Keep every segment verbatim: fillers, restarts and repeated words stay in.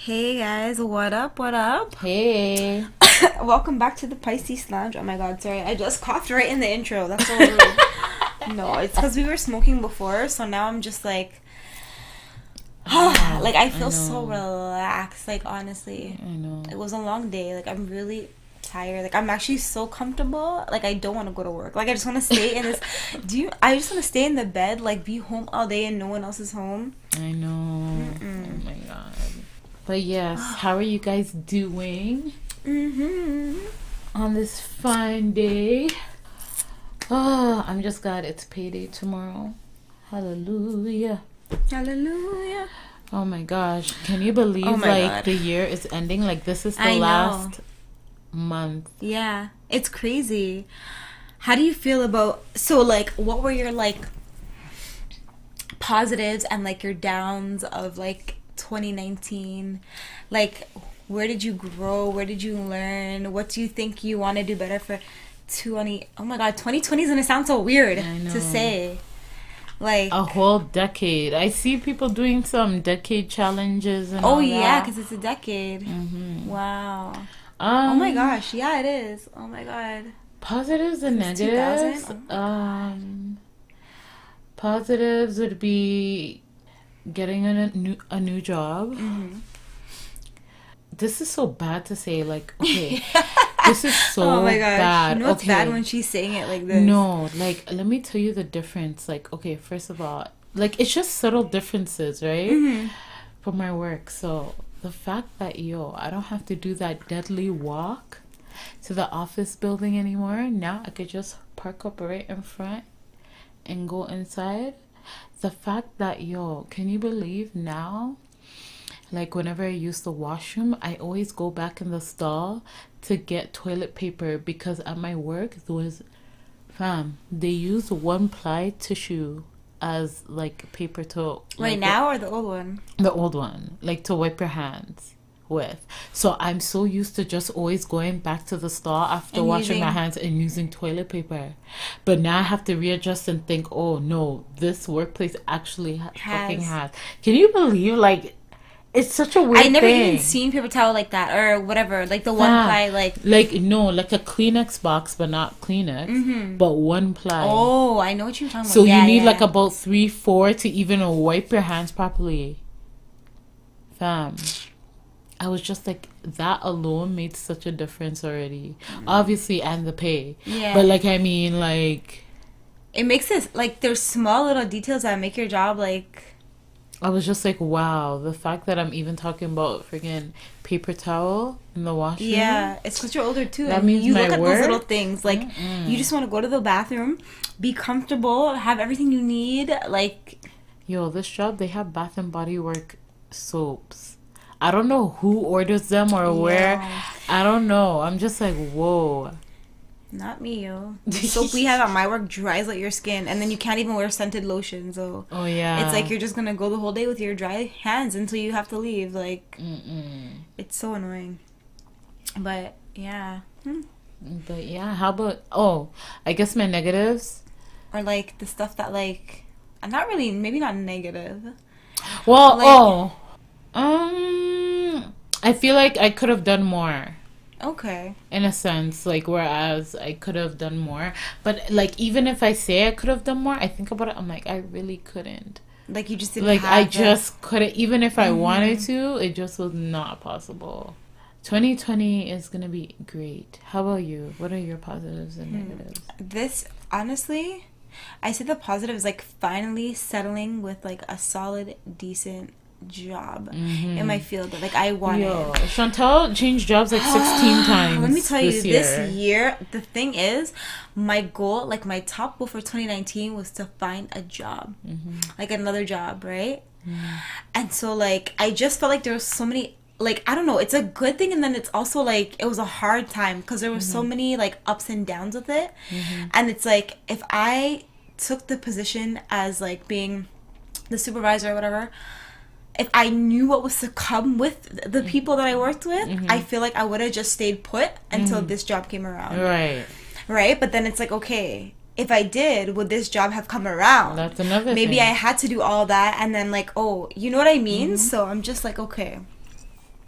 Hey guys, what up? What up? Hey. Welcome back to the Pisces Lounge. Oh my god, sorry, I just coughed right in the intro. That's so rude. No, it's because we were smoking before, so now I'm just like, like I feel I so know. relaxed. Like honestly, I know. it was a long day. Like I'm really tired. Like I'm actually so comfortable. Like I don't want to go to work. Like I just want to stay in this. Do you? I just want to stay in the bed. Like be home all day and no one else is home. I know. Mm-mm. Oh my god. But yes, how are you guys doing Mm-hmm. on this fine day? Oh, I'm just glad it's payday tomorrow. Hallelujah. Hallelujah. Oh my gosh. Can you believe Oh my like God. the year is ending? Like this is the I know. last month. Yeah, it's crazy. How do you feel about so like what were your like positives and like your downs of like twenty nineteen? Like where did you grow? Where did you learn? What do you think you want to do better for twenty? Oh my god, twenty twenty is going to sound so weird I know. to say. Like A whole decade. I see people doing some decade challenges and oh all yeah, that. cuz it's a decade. Mm-hmm. Wow. Um, Oh my gosh, yeah, it is. Oh my god. Positives and Since negatives. two thousand? Um, positives would be getting a new a new job. Mhm. This is so bad to say. Like, okay, this is so Oh my gosh. bad. You know it's okay, bad when she's saying it like this. no, like, let me tell you the difference. Like, okay, first of all, like, it's just subtle differences, right? Mhm. For my work. So the fact that yo, I don't have to do that deadly walk to the office building anymore. Now I could just park up right in front and go inside. The fact that yo, can you believe now? Like whenever I use the washroom, I always go back in the stall to get toilet paper because at my work there was fam, they use one ply tissue as like paper to Right like, now or the old one? the old one, like to wipe your hands with. So I'm so used to just always going back to the stall after And washing my using- hands and using toilet paper. But now I have to readjust and think, oh no, this workplace actually ha- fucking Has. has. Can you believe, like, it's such a weird I never thing. even seen paper towel like that or whatever. Like the one Fam. ply, like. Like, no, like a Kleenex box, but not Kleenex, Mhm. but one ply. Oh, I know what you're talking So about. you Yeah, need yeah. like about three, four to even wipe your hands properly. Fam. I was just like, that alone made such a difference already. Obviously, and the pay. Yeah. But like, I mean, like, It makes it like there's small little details that make your job like. I was just like, wow, the fact that I'm even talking about freaking paper towel in the washroom. Yeah, it's because you're older too. That and means you my look at work? those little things. Like Mm-mm. you just want to go to the bathroom, be comfortable, have everything you need. Like Yo, this job, they have Bath and Body Work soaps. I don't know who orders them or where. yeah. I don't know. I'm just like, whoa. Not me, yo. The soap we have at my work dries out your skin, and then you can't even wear scented lotion. So Oh, yeah. it's like you're just gonna go the whole day with your dry hands until you have to leave. Like Mm-mm. it's so annoying. But yeah, Hmm. But yeah, how about, oh, I guess my negatives. or like the stuff that like, I'm not really maybe not negative. Well, Like- oh, um, I feel like I could have done more. Okay. In a sense, like, whereas I could have done more, but like, even if I say I could have done more, I think about it, I'm like, I really couldn't. Like you just didn't Like, have I the- just couldn't. Even if I Mhm. wanted to, it just was not possible. twenty twenty is gonna be great. How about you? What are your positives and Hmm. negatives? This honestly, I say the positive is like finally settling with like a solid, decent job Mhm. in my field that like I wanted. Yo, Chantal changed jobs like sixteen times. Let me tell you, this this year. year, the thing is, my goal, like my top goal for twenty nineteen was to find a job, Mhm. like another job, right? Mm. And so, like, I just felt like there was so many, like, I don't know, it's a good thing, and then it's also like, it was a hard time because there were so Mm-hmm. many, like, ups and downs with it. And it's like, if I took the position as, like, being the supervisor or whatever, if I knew what was to come with the people that I worked with, Mm-hmm. I feel like I would have just stayed put until this job came around. Right. Right? But then it's like, okay, if I did, would this job have come around? That's another Maybe thing. I had to do all that and then like, oh, you know what I mean? So I'm just like, okay.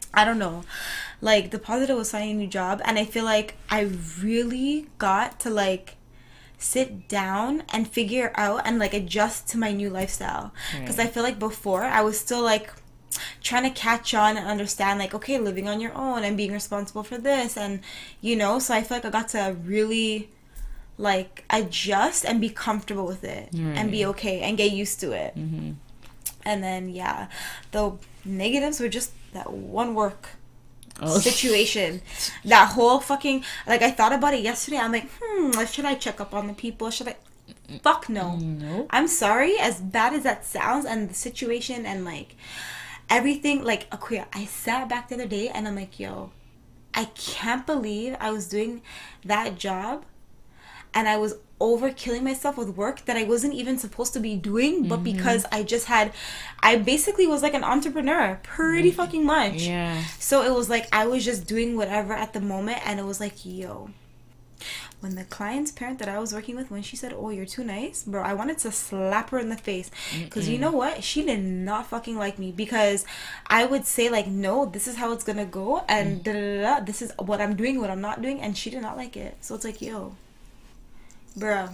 I don't know. Like, the positive was finding a new job, and I feel like I really got to, like, sit down and figure out and, like, adjust to my new lifestyle. Because Right. I feel like before, I was still, like, trying to catch on and understand, like, okay, living on your own and being responsible for this, and, you know, so I feel like I got to really, like, adjust and be comfortable with it and be Right. okay and get used to it. Mm-hmm. And then, yeah, the negatives were just that one work Oh. situation. That whole fucking, like, I thought about it yesterday. I'm like, hmm, should I check up on the people? Should I? Fuck no. Nope. I'm sorry, as bad as that sounds, and the situation and, like, everything, like, Akuya, I sat back the other day and I'm like, yo, I can't believe I was doing that job and I was over killing myself with work that I wasn't even supposed to be doing, but because I just had, I basically was like an entrepreneur pretty fucking much. Yeah. So it was like I was just doing whatever at the moment, and it was like, yo, when the client's parent that I was working with, when she said, oh, you're too nice, bro, I wanted to slap her in the face. Because you know what? She did not fucking like me, because I would say, like, no, this is how it's going to go, and da da da, this is what I'm doing, what I'm not doing, and she did not like it. So it's like, yo, bro,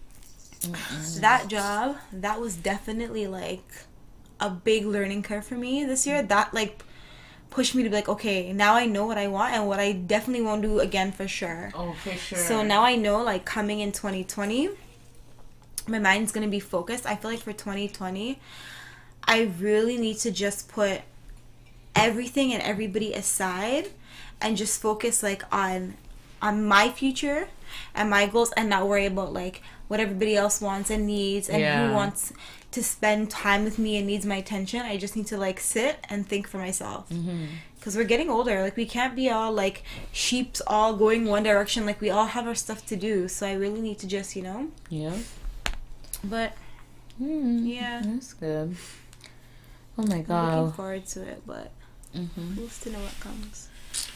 that job, that was definitely, like, a big learning curve for me this year. That, like, pushed me to be like, okay, now I know what I want and what I definitely won't do again for sure. Oh, for sure. So now I know, like, coming in twenty twenty, my mind's gonna be focused. I feel like for twenty twenty, I really need to just put everything and everybody aside and just focus, like, on on my future and my goals, and not worry about, like, what everybody else wants and needs, and Yeah. who wants to spend time with me and needs my attention. I just need to, like, sit and think for myself. Because we're getting older. Like, we can't be all, like, sheeps all going one direction. Like, we all have our stuff to do. So I really need to just, you know. Yeah. But, Mm, yeah. That's good. Oh my I'm looking god. forward to it. But Mm-hmm. who's to know what comes.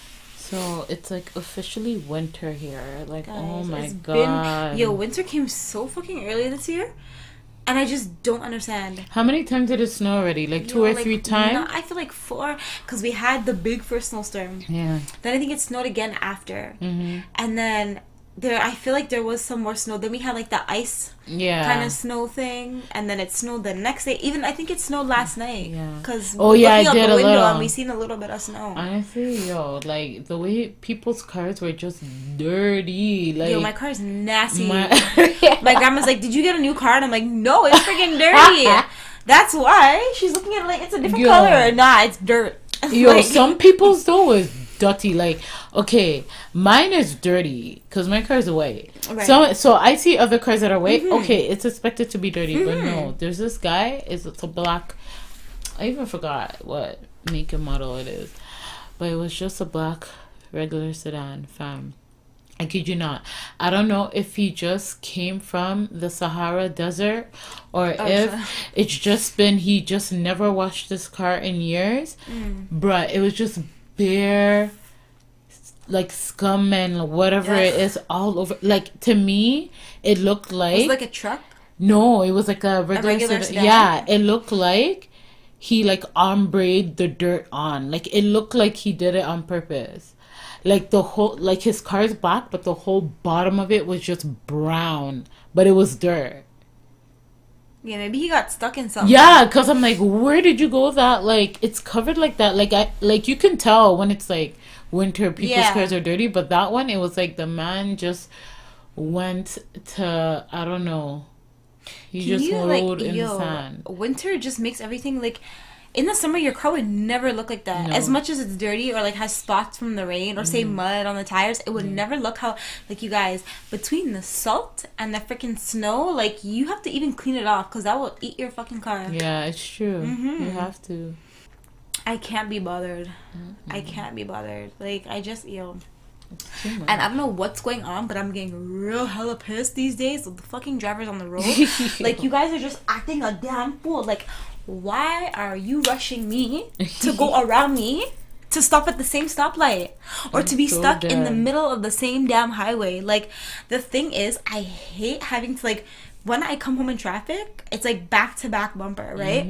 So it's like officially winter here. Like, oh Guys, my it's god. Been, yo, winter came so fucking early this year. And I just don't understand. How many times did it snow already? Like two Yo, or like, three times? no, I feel like four. Because we had the big first snowstorm. Yeah. Then I think it snowed again after. Mm-hmm. And then there, I feel like there was some more snow. Then we had, like, the ice Yeah. kind of snow thing, and then it snowed the next day. Even I think it snowed last night. Yeah. Cause Oh, we're yeah, looking it out did the a window little. and we seen a little bit of snow. Honestly, yo, like the way people's cars were just dirty. Like, Yo, my car is nasty. my- My grandma's like, "Did you get a new car?" And I'm like, "No, it's freaking dirty." That's why she's looking at it like it's a different Yo. color. Nah, it's dirt. Yo, Like- some people's though is dirty. Like, okay, mine is dirty because my car is white. Right. So, so I see other cars that are white. Mhm. Okay, it's expected to be dirty, but Mhm. no. There's this guy. Is it's a black. I even forgot what make and model it is, but it was just a black regular sedan, fam. I kid you not. I don't know if he just came from the Sahara Desert or Oh, if so- it's just been he just never washed this car in years. Mm. Bruh, it was just bare, like, scum and whatever Ugh. it is all over. Like, to me, it looked It like... was like a truck. no, it was like a regular, regular sedan. sedan? Yeah, it looked like he, like, ombre the dirt on. Like, it looked like he did it on purpose. Like, the whole... Like, his car's black, but the whole bottom of it was just brown. But it was dirt. Yeah, maybe he got stuck in something. Yeah, because I'm like, where did you go that? Like, it's covered like that. Like, I like you can tell when it's, like, winter, people's Yeah. cars are dirty. But that one, it was like the man just went to, I don't know. He Can just you, rolled like, in yo, the sand. winter just makes everything, like, in the summer your car would never look like that. No. As much as it's dirty or, like, has spots from the rain or say mud on the tires, it would never look how, like, you guys, between the salt and the freaking snow, like, you have to even clean it off because that will eat your fucking car. Yeah, it's true. Mhm. You have to. I can't be bothered. Mm-hmm. I can't be bothered. Like, I just, yo. It's too much. And I don't know what's going on, but I'm getting real hella pissed these days with the fucking drivers on the road. Like, you guys are just acting a damn fool. Like, why are you rushing me to go around me to stop at the same stoplight or to be So stuck in the dumb. middle of the same damn highway? Like, the thing is, I hate having to, like, when I come home in traffic, it's like back to back bumper, right? Mm-hmm.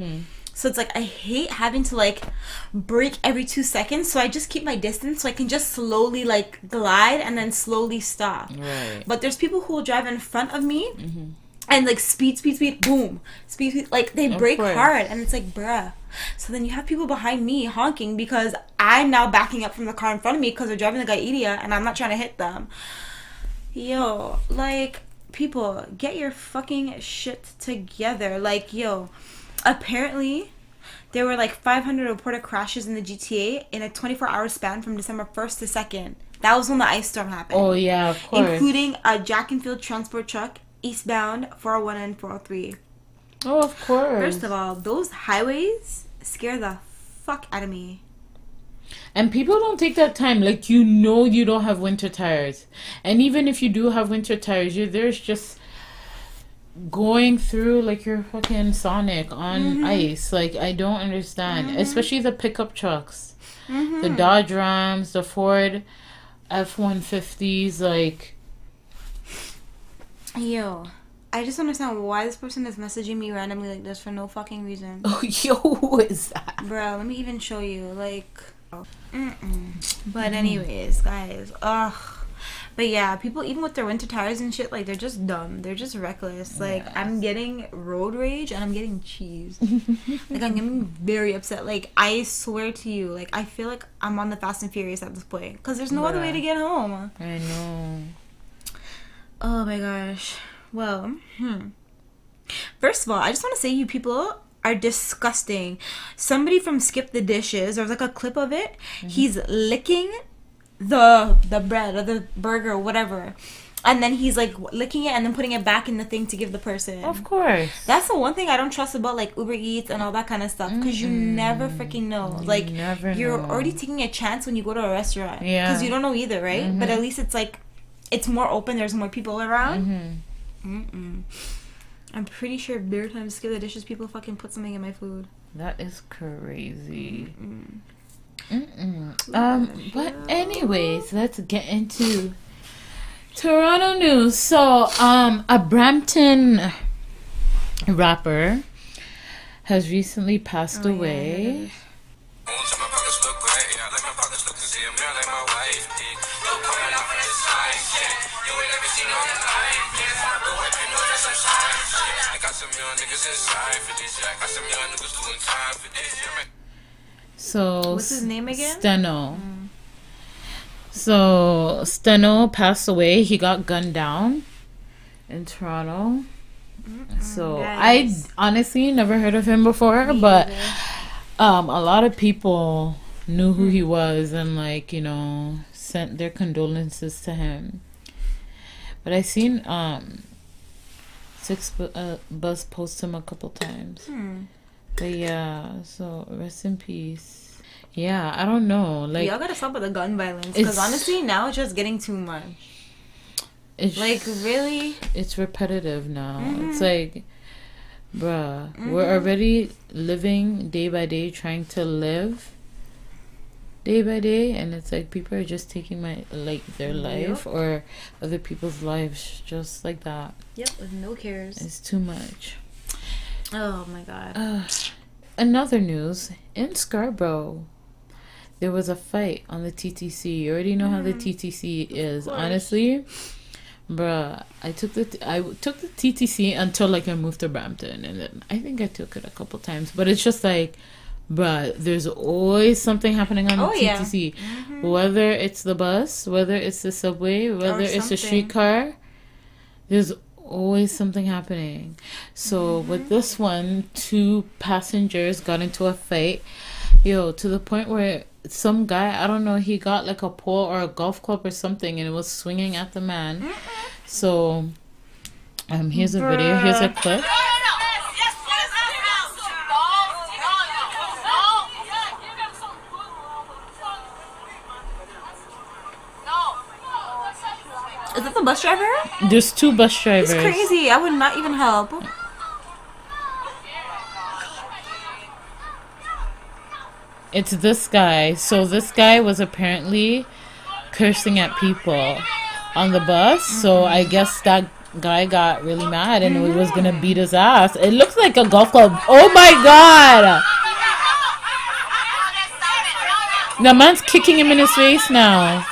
So it's like I hate having to like brake every two seconds. So I just keep my distance so I can just slowly like glide and then slowly stop. Right. But there's people who will drive in front of me Mm-hmm. and like speed, speed, speed, boom, speed, speed. Like they Of brake course. hard, and it's like, bruh. So then you have people behind me honking because I'm now backing up from the car in front of me because they're driving the Gaidia and I'm not trying to hit them. Yo, like, people, get your fucking shit together. Like, yo, apparently there were like five hundred reported crashes in the G T A in a twenty-four hour span from December first to second. That was when the ice storm happened. Oh yeah, of course. Including a Jack and Field transport truck eastbound four oh one and four oh three. Oh, of course. First of all, those highways scare the fuck out of me. And people don't take that time. Like, you know you don't have winter tires. And even if you do have winter tires, you're there's just going through like your fucking Sonic on Mm-hmm. ice. Like, I don't understand. Mm-hmm. Especially the pickup trucks. Mm-hmm. The Dodge Rams, the Ford F one fifties, like... Yo, I just don't understand why this person is messaging me randomly like this for no fucking reason. Oh, yo, who is that? Bro, let me even show you. Like, mm-mm. But anyways, guys, ugh. But yeah, people even with their winter tires and shit, like they're just dumb. They're just reckless. Like Yes. I'm getting road rage and I'm getting cheese. Like I'm getting very upset. Like I swear to you, like I feel like I'm on the Fast and Furious at this point because there's no other way Bruh. to get home. I know. Oh my gosh. Well, hmm. First of all, I just want to say you people are disgusting. Somebody from Skip the Dishes, there was like a clip of it. Mm-hmm. He's licking the the bread or the burger or whatever. And then he's like licking it and then putting it back in the thing to give the person. Of course. That's the one thing I don't trust about like Uber Eats and all that kind of stuff because you never freaking know. You like never you're know. already taking a chance when you go to a restaurant. Yeah. Because you don't know either, right? Mhm. But at least it's like it's more open. There's more people around. Mm-hmm. Mm-mm. I'm pretty sure beer time Skip the Dishes people fucking put something in my food. That is crazy. Mm. Mm-mm. Um, but anyways, let's get into Toronto news. So, um, a Brampton rapper has recently passed Oh, yeah, I away. So, What's his name again? Steno. So, Steno passed away. He got gunned down in Toronto. So, Guys. I honestly never heard of him before, but um, a lot of people knew who he was and, like, you know, sent their condolences to him. But I seen um, Six Bu- uh, Buzz post him a couple times. Hmm. But yeah, so rest in peace. Yeah, I don't know. Like, Y'all gotta stop with the gun violence because It's- honestly now it's just getting too much. it's Like really, it's repetitive now. Mhm. It's like, bruh, we're already living day by day, trying to live day by day, and it's like people are just taking my like their life or other people's lives just like that. yep, with no cares. It's too much. Oh my god. Uh, another news in Scarborough. There was a fight on the T T C. You already know how the T T C is. course. Honestly, bruh, I took the t- I took the T T C until like I moved to Brampton, and then I think I took it a couple times. But it's just like, bruh, there's always something happening on the Oh, yeah. T T C. Whether it's the bus, whether it's the subway, whether it's the something. streetcar, there's always something happening. So with this one, two passengers got into a fight, yo, to the point where some guy, I don't know, he got like a pole or a golf club or something, and it was swinging at the man. So um here's a video, here's a clip. Is that the bus driver? There's two bus drivers. It's crazy. I would not even help. It's this guy. So this guy was apparently cursing at people on the bus. So I guess that guy got really mad and he was gonna beat his ass. It looks like a golf club. Oh my god! The man's kicking him in his face now.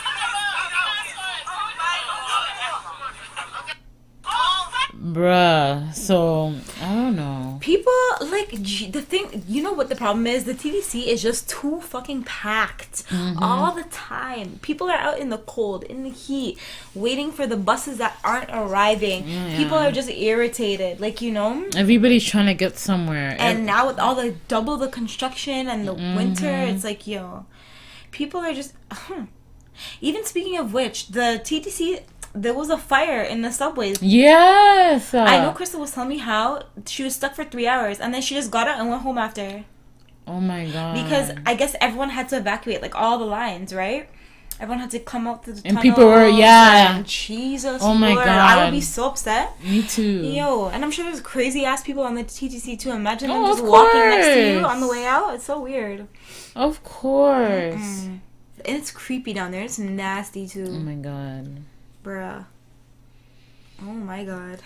Bruh, so I don't know. People like the thing. You know what the problem is? The T D C is just too fucking packed mm-hmm. all the time. People are out in the cold, in the heat, waiting for the buses that aren't arriving. Yeah. People are just irritated, like you know. Everybody's trying to get somewhere, and Every- now with all the double the construction and the mm-hmm. winter, it's like yo, people are just. Huh. Even speaking of which, the T D C. There was a fire in the subways. Yes. I know Crystal was telling me how she was stuck for three hours and then she just got out and went home after. Oh my god. Because I guess everyone had to evacuate, like all the lines, right? Everyone had to come out to the and people were, yeah. And Jesus oh my Lord. god. I would be so upset. Me too. Yo, and I'm sure there's crazy ass people on the T T C too. Imagine them oh, just walking next to you on the way out. It's so weird. Of course. Mm-mm. And it's creepy down there. It's nasty too. Oh my god. Bruh. Oh my god.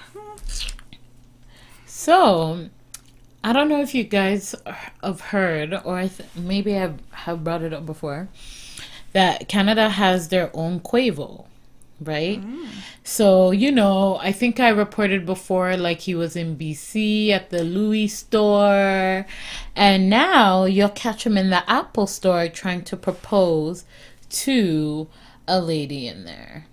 So, I don't know if you guys have heard, or I th- maybe I have brought it up before, that Canada has their own Quavo, right? Mm. So, you know, I think I reported before, like he was in B C at the Louis store, and now you'll catch him in the Apple store trying to propose to a lady in there.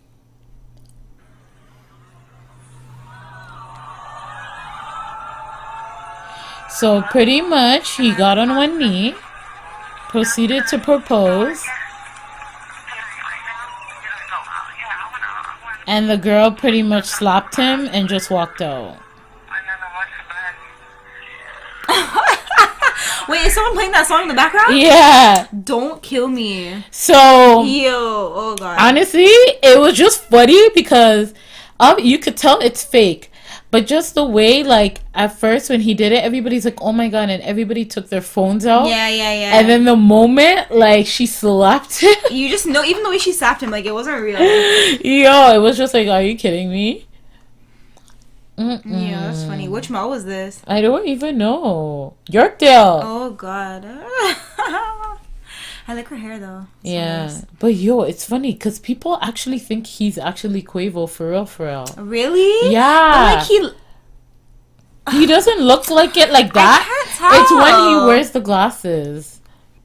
So pretty much he got on one knee, proceeded to propose, and the girl pretty much slapped him and just walked out. Wait, is someone playing that song in the background? Yeah. Don't kill me. So, yo, oh god. Honestly, it was just funny because um, you could tell it's fake. But just the way, like, at first when he did it, everybody's like, oh my god, and everybody took their phones out. Yeah, yeah, yeah. And then the moment, like, she slapped him. You just know, even the way she slapped him, like, it wasn't real. Yo, it was just like, are you kidding me? Mm-mm. Yeah, that's funny. Which mall was this? I don't even know. Yorkdale. Oh god. I like her hair though. It's yeah, so nice. But yo, it's funny because people actually think he's actually Quavo for real, for real. Really? Yeah. But like he, he doesn't look like it like that. I can't tell. It's when he wears the glasses.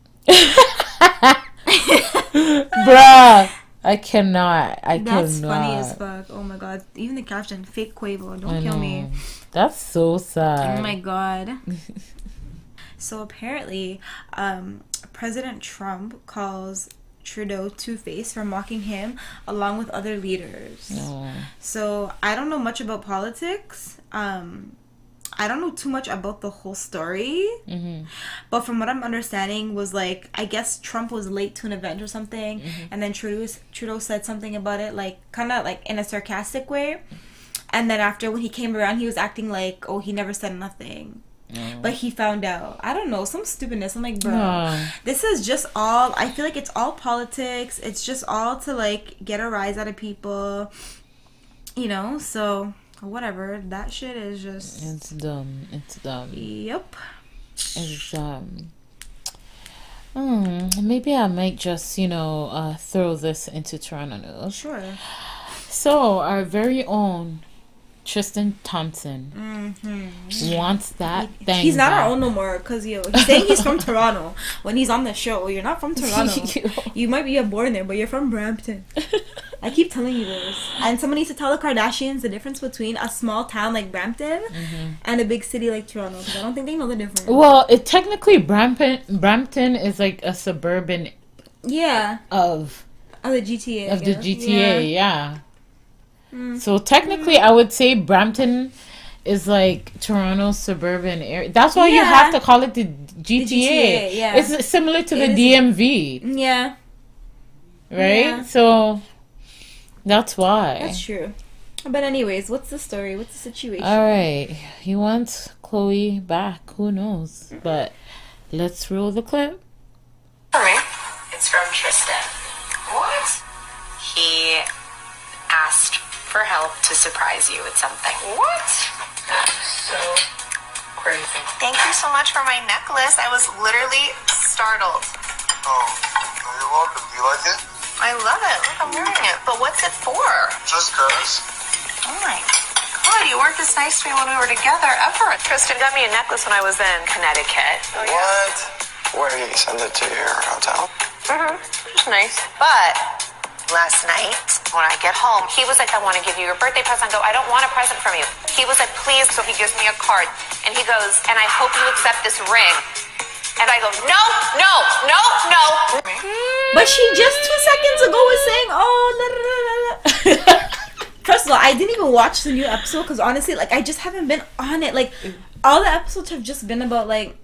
Bruh, I cannot. I That's cannot. funny as fuck. Oh my god. Even the caption, fake Quavo. Don't I kill know. me. That's so sad. Oh my god. So apparently, um, President Trump calls Trudeau two-faced for mocking him along with other leaders. Oh. So I don't know much about politics. Um, I don't know too much about the whole story. Mm-hmm. But from what I'm understanding was like, I guess Trump was late to an event or something. Mm-hmm. And then Trudeau, Trudeau said something about it, like kind of like in a sarcastic way. And then after when he came around, he was acting like, oh, he never said nothing. Oh. But he found out. I don't know, some stupidness. I'm like, bro, oh. This is just all, I feel like it's all politics. It's just all to like get a rise out of people, you know. So whatever, that shit is just, it's dumb. It's dumb. Yep. It's um mm, maybe I might just, you know, uh throw this into Toronto news. Sure. So our very own Tristan Thompson mm-hmm. wants that he, thing. He's not back. our own no more because yo, he's saying he's from Toronto when he's on the show. You're not from Toronto. You might be born there, but you're from Brampton. I keep telling you this. And someone needs to tell the Kardashians the difference between a small town like Brampton mm-hmm. and a big city like Toronto. Because I don't think they know the difference. Well, it technically Brampton Brampton is like a suburban. Yeah. Of. Of the G T A. Of the G T A, yeah. yeah. So technically, I would say Brampton is like Toronto's suburban area. That's why yeah. you have to call it the G T A. The G T A, yeah. It's similar to it the D M V. Yeah. Right? Yeah. So that's why. That's true. But anyways, what's the story? What's the situation? All right. He wants Chloe back. Who knows? But let's roll the clip. It's from Tristan. What? He asked for help girl to surprise you with something. What? So crazy. Thank you so much for my necklace. I was literally startled. Oh, you're welcome. Do you like it? I love it. Look, I'm wearing it. But what's it for? Just cause. Oh my God, you weren't this nice to me when we were together ever. Tristan got me a necklace when I was in Connecticut. Oh, yeah. What? Where did he send it to your hotel? Mm-hmm. Just nice. But last night, when I get home, he was like, I want to give you your birthday present. I go, I don't want a present from you. He was like, please. So he gives me a card. And he goes, and I hope you accept this ring. And I go, no, no, no, no. But she just two seconds ago was saying, oh, la, la, la, la. First of all, I didn't even watch the new episode because honestly, like, I just haven't been on it. Like, all the episodes have just been about, like,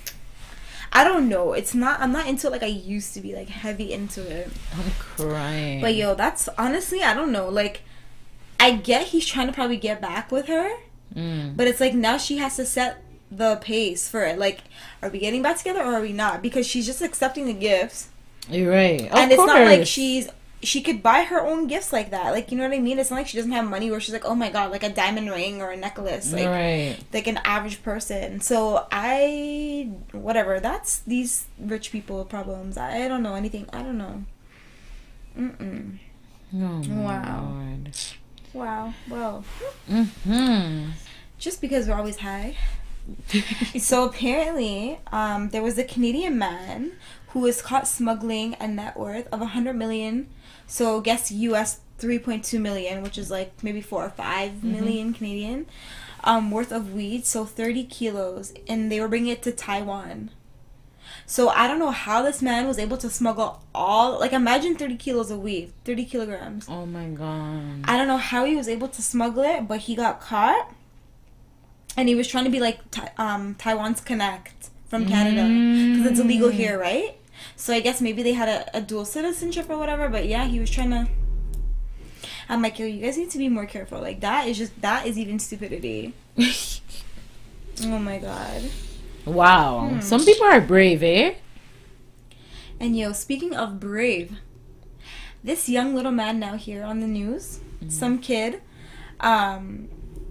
I don't know. It's not, I'm not into it like I used to be, like, heavy into it. I'm crying. But yo, that's honestly, I don't know. Like, I get he's trying to probably get back with her. Mm. But it's like now she has to set the pace for it. Like, are we getting back together or are we not? Because she's just accepting the gifts. You're right. Of and it's course. not like she's she could buy her own gifts like that. Like, you know what I mean? It's not like she doesn't have money where she's like, oh my God, like a diamond ring or a necklace. Like, right. like an average person. So I, whatever. That's these rich people problems. I don't know anything. I don't know. Mm-mm. Oh, Wow. Lord. Wow. Well. Mm-hmm. Just because we're always high. So apparently, um, there was a Canadian man who was caught smuggling a net worth of one hundred million. So guess U S three point two million, which is like maybe four or five Mm-hmm. million Canadian, um, worth of weed. So thirty kilos, and they were bringing it to Taiwan. So I don't know how this man was able to smuggle all, like, imagine thirty kilos of weed, thirty kilograms. Oh my God. I don't know how he was able to smuggle it, but he got caught. And he was trying to be like um, Taiwan's Connect from Canada. Because it's illegal here, right? So I guess maybe they had a, a dual citizenship or whatever. But yeah, he was trying to... I'm like, yo, you guys need to be more careful. Like, that is just... That is even stupidity. Oh my God. Wow. Hmm. Some people are brave, eh? And yo, speaking of brave, this young little man now here on the news, mm-hmm. some kid, um,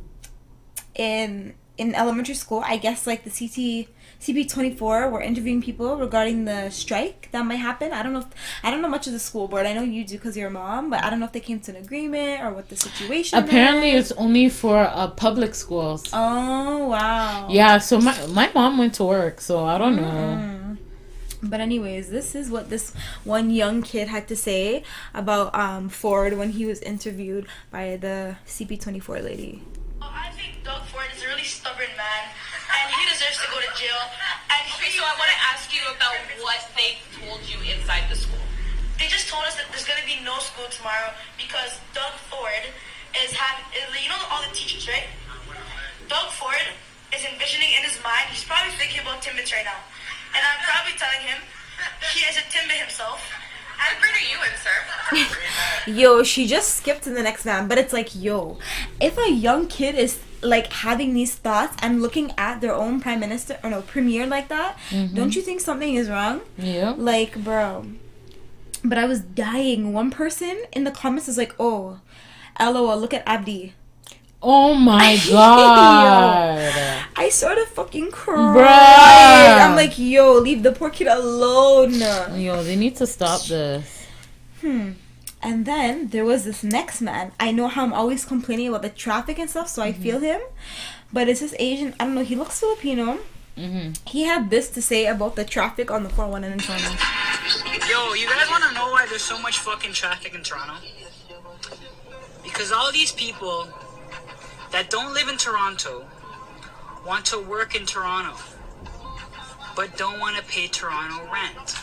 in in elementary school, I guess like the C T C P twenty-four were interviewing people regarding the strike that might happen. I don't know if, I don't know much of the school board. I know you do because you're a mom, but I don't know if they came to an agreement or what the situation Apparently is. it's only for uh, public schools. Oh, wow. Yeah, so my my mom went to work, so I don't know. Mm. But anyways, this is what this one young kid had to say about um, Ford when he was interviewed by the C P twenty-four lady. I think Doug Ford is a really stubborn man, and he deserves to go to jail. And he, Okay, so I want to ask you about what they told you inside the school. They just told us that there's gonna be no school tomorrow because Doug Ford is having, you know, all the teachers, right? Doug Ford is envisioning in his mind, he's probably thinking about Timbits right now. And I'm probably telling him he is a Timbit himself. I'm bringing you in, sir. Yo, she just skipped to the next man, but it's like, yo, if a young kid is like having these thoughts and looking at their own prime minister or no premier like that, mm-hmm. don't you think something is wrong? Yeah. Like, bro. But I was dying. One person in the comments is like, oh, lol, look at Abdi. Oh my God. Yo, I started fucking crying. Bruh. I'm like, yo, leave the poor kid alone. Yo, they need to stop this. Hmm. And then there was this next man. I know how I'm always complaining about the traffic and stuff, so I mm-hmm. feel him. But it's this Asian, I don't know, he looks Filipino. Mm-hmm. He had this to say about the traffic on the four one in Toronto. Yo, you guys want to know why there's so much fucking traffic in Toronto? Because all these people that don't live in Toronto want to work in Toronto, but don't want to pay Toronto rent.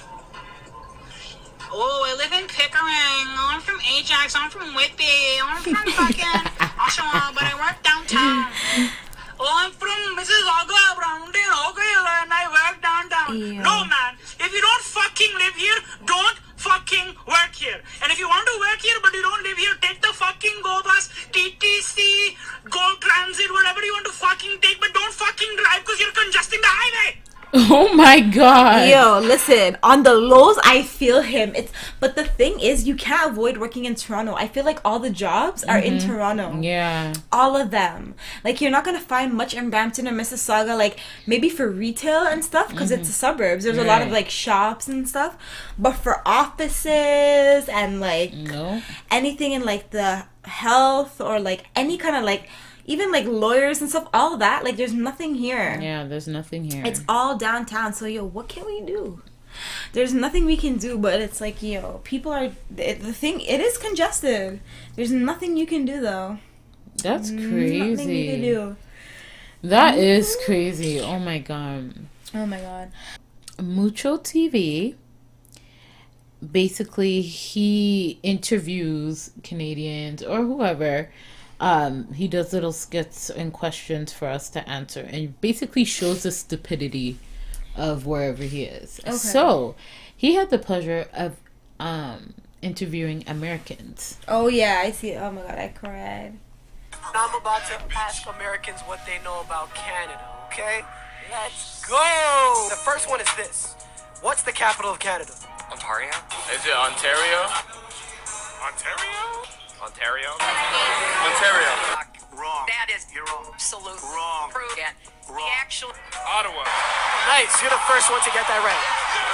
Oh, I live in Pickering. Oh, I'm from Ajax. I'm from Whitby. Oh, I'm from fucking Oshawa, but I work downtown. Oh, I'm from Missus Agua Brownton, Oakville, and I work downtown. Yeah. No, man. If you don't fucking live here, don't fucking work here. And if you want to work here, but you don't live here, take the fucking Go Bus, T T C, Go Transit, whatever you want to fucking take, but don't fucking drive because you're congesting the highway. Oh my god. Yo, listen, on the lows, I feel him. It's but the thing is, you can't avoid working in Toronto. I feel like all the jobs are Mm-hmm. in Toronto. Yeah. All of them. Like, you're not gonna find much in Brampton or Mississauga, like maybe for retail and stuff, because it's the suburbs. There's a lot of Mm-hmm. Right. like shops and stuff. But for offices and like No. anything in like the health or like any kind of like even like lawyers and stuff, all of that, like there's nothing here. Yeah, there's nothing here. It's all downtown. So yo, what can we do? There's nothing we can do, but it's like, yo, people are it, the thing. It is congested. There's nothing you can do though. That's Nothing you can crazy. do. That is crazy. Oh my god. Oh my god. Mucho T V. Basically, he interviews Canadians or whoever. Um, he does little skits and questions for us to answer, and basically shows the stupidity of wherever he is. Okay. So, he had the pleasure of um, interviewing Americans. Oh yeah, I see. Oh my god, I cried. I'm about to ask Americans what they know about Canada, okay? Let's go! The first one is this. What's the capital of Canada? Ontario? Is it Ontario? Ontario? Ontario? Ontario. Wrong. That is You're wrong. absolute Wrong. proof. Yeah. The Wrong. actual Ottawa. Nice, you're the first one to get that right.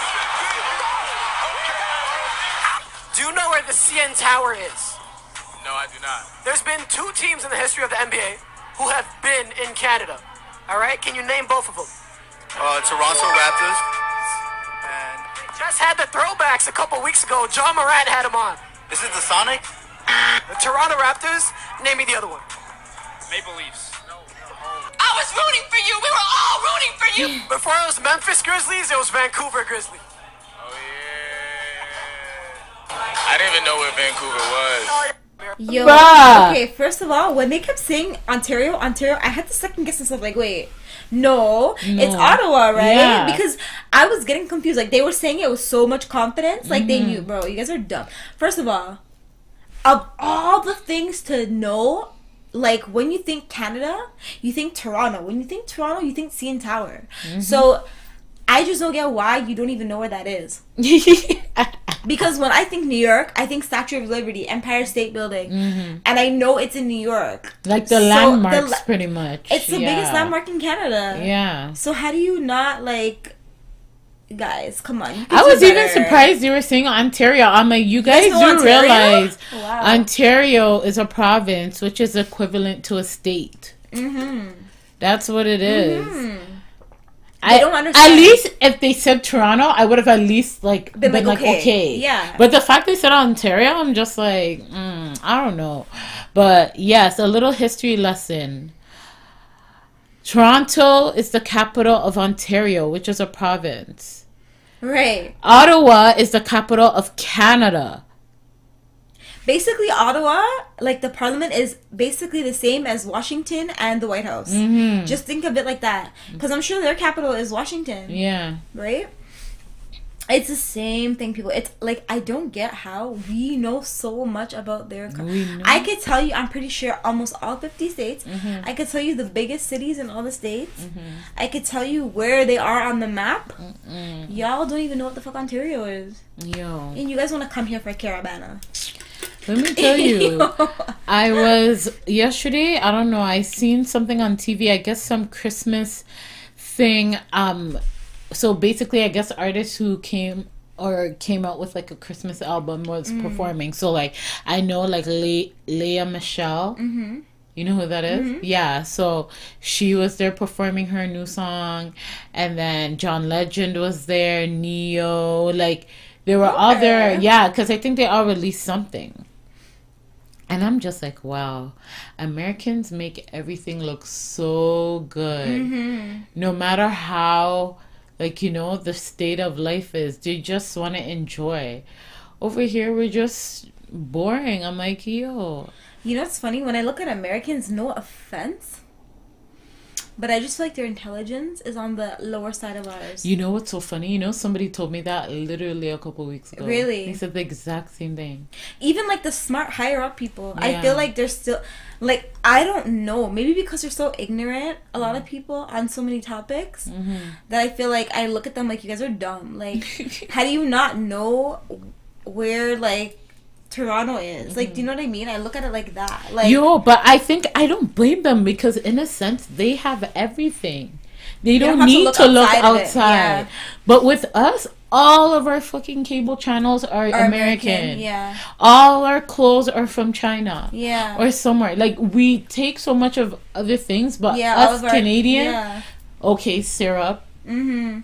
Do you know where the C N Tower is? No, I do not. There's been two teams in the history of the N B A who have been in Canada. All right, can you name both of them? Uh, Toronto Raptors. And Just had the throwbacks a couple weeks ago. John Morant had them on. is it the Sonic? The Toronto Raptors. Name me the other one. Maple Leafs. I was rooting for you. We were all rooting for you. Before it was Memphis Grizzlies, it was Vancouver Grizzlies. Oh, yeah. I didn't even know where Vancouver was. Yo, Bruh. okay, first of all, when they kept saying Ontario, Ontario, I had to second guess myself, like, wait, no, it's No. Ottawa, right? Yeah. Because I was getting confused. Like, they were saying it with so much confidence, like, they Mm-hmm. knew, bro, you guys are dumb. First of all, of all the things to know, like, when you think Canada, you think Toronto. When you think Toronto, you think C N Tower. Mm-hmm. So, I just don't get why you don't even know where that is. Because when I think New York, I think Statue of Liberty, Empire State Building, and I know it's in New York. Like the So, landmarks, la- pretty much. It's the Yeah. biggest landmark in Canada. Yeah. So how do you not like, guys? Come on. you can I do was even better. surprised you were saying Ontario. I'm like, you guys know do Ontario? realize Wow. Ontario is a province, which is equivalent to a state. Mm-hmm. That's what it is. Mhm. I don't understand. At least if they said Toronto, I would have at least like been, Been like, like, okay. okay. Yeah. But the fact they said Ontario, I'm just like, mm, I don't know. But yes, a little history lesson. Toronto is the capital of Ontario, which is a province. Right. Ottawa is the capital of Canada. Basically, Ottawa, like the parliament, is basically the same as Washington and the White House. Mm-hmm. Just think of it like that, because I'm sure their capital is Washington. Yeah. Right? It's the same thing, people. It's like, I don't get how we know so much about their country. We know. I could tell you, I'm pretty sure almost all fifty states. Mm-hmm. I could tell you the biggest cities in all the states. I could tell you where they are on the map. Y'all don't even know what the fuck Ontario is. Yo. And you guys want to come here for Carabana. Let me tell you, I was yesterday. I don't know. I seen something on T V. I guess some Christmas thing. Um, so basically, I guess artists who came or came out with like a Christmas album was performing. So like, I know like Le- Leah Michelle. Mm-hmm. You know who that is? Yeah. So she was there performing her new song, and then John Legend was there. Neo, like they were all there. Okay. Yeah, because I think they all released something. And I'm just like, wow, Americans make everything look so good. Mm-hmm. No matter how, like, you know, the state of life is, they just want to enjoy. Over here, we're just boring. I'm like, yo. You know what's funny? When I look at Americans, no offense, But I just feel like their intelligence is on the lower side of ours. You know what's so funny? You know, somebody told me that literally a couple weeks ago. Really? They said the exact same thing. Even like the smart higher up people, Yeah. I feel like they're still like, I don't know, maybe because they're so ignorant, a lot of people on so many topics, Mm-hmm. that I feel like I look at them like, you guys are dumb. Like, how do you not know where like Toronto is? Like, do you know what I mean? I look at it like that. Like, Yo, but I think I don't blame them because in a sense they have everything. They don't, don't have to need look to look outside of it, outside. yeah. But with us, all of our fucking cable channels are, Are American. American, yeah. All our clothes are from China. Yeah. Or somewhere. Like, we take so much of other things, but Yeah, all us of our- Canadian, yeah. okay, syrup, Mm-hmm.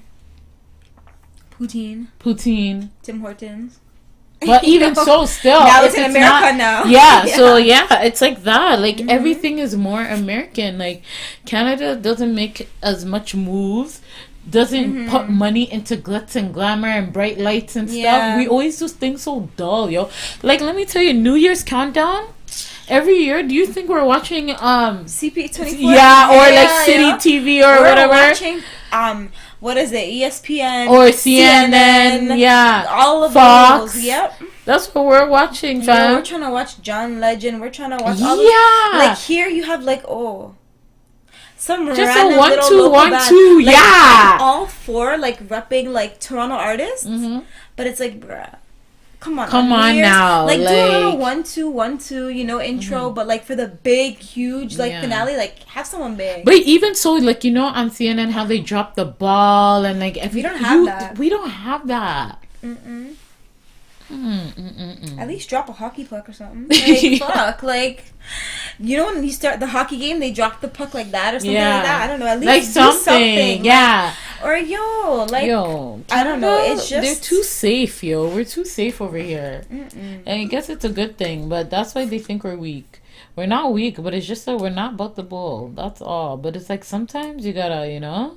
Poutine. poutine. Tim Hortons. But even know? so, still, Now if it's in America now. Yeah, Yeah. so yeah, it's like that. Like Mhm. everything is more American. Like Canada doesn't make as much moves, doesn't Mhm. put money into glitz and glamour and bright lights and stuff. Yeah. We always do things so dull, yo. Like let me tell you, New Year's countdown. Every year, do you think we're watching um C P twenty-four? yeah, or like Yeah, City yeah. T V or We're whatever, watching, um, what is it? E S P N or C N N, yeah, all of Fox. those. Yep. That's what we're watching, Yeah, fam. we're trying to watch John Legend. We're trying to watch all Yeah. those. Like here, you have like oh, some Just a random one, little two, local one, band. two, Like, yeah. I'm all for like repping like Toronto artists, Mm-hmm. but it's like, bruh. Come on, Come New on Year's, now, like, do a little like- one two one two, you know, intro. But like for the big, huge like Yeah. finale, like have someone big. But even so, like you know, on C N N how they drop the ball and like every, We don't have you- that. We don't have that. Mm-mm. Mm, mm, mm, mm. At least drop a hockey puck or something. Like, Yeah. fuck, like, you know when you start the hockey game, they drop the puck like that or something Yeah. like that. I don't know. At least Like do something, something. yeah. Like, or yo, like, Yo, I don't know. Canada, It's just they're too safe, yo. We're too safe over here, Mm-mm. and I guess it's a good thing. But that's why they think we're weak. We're not weak, but it's just that we're not about the bull. That's all. But it's like sometimes you gotta, you know.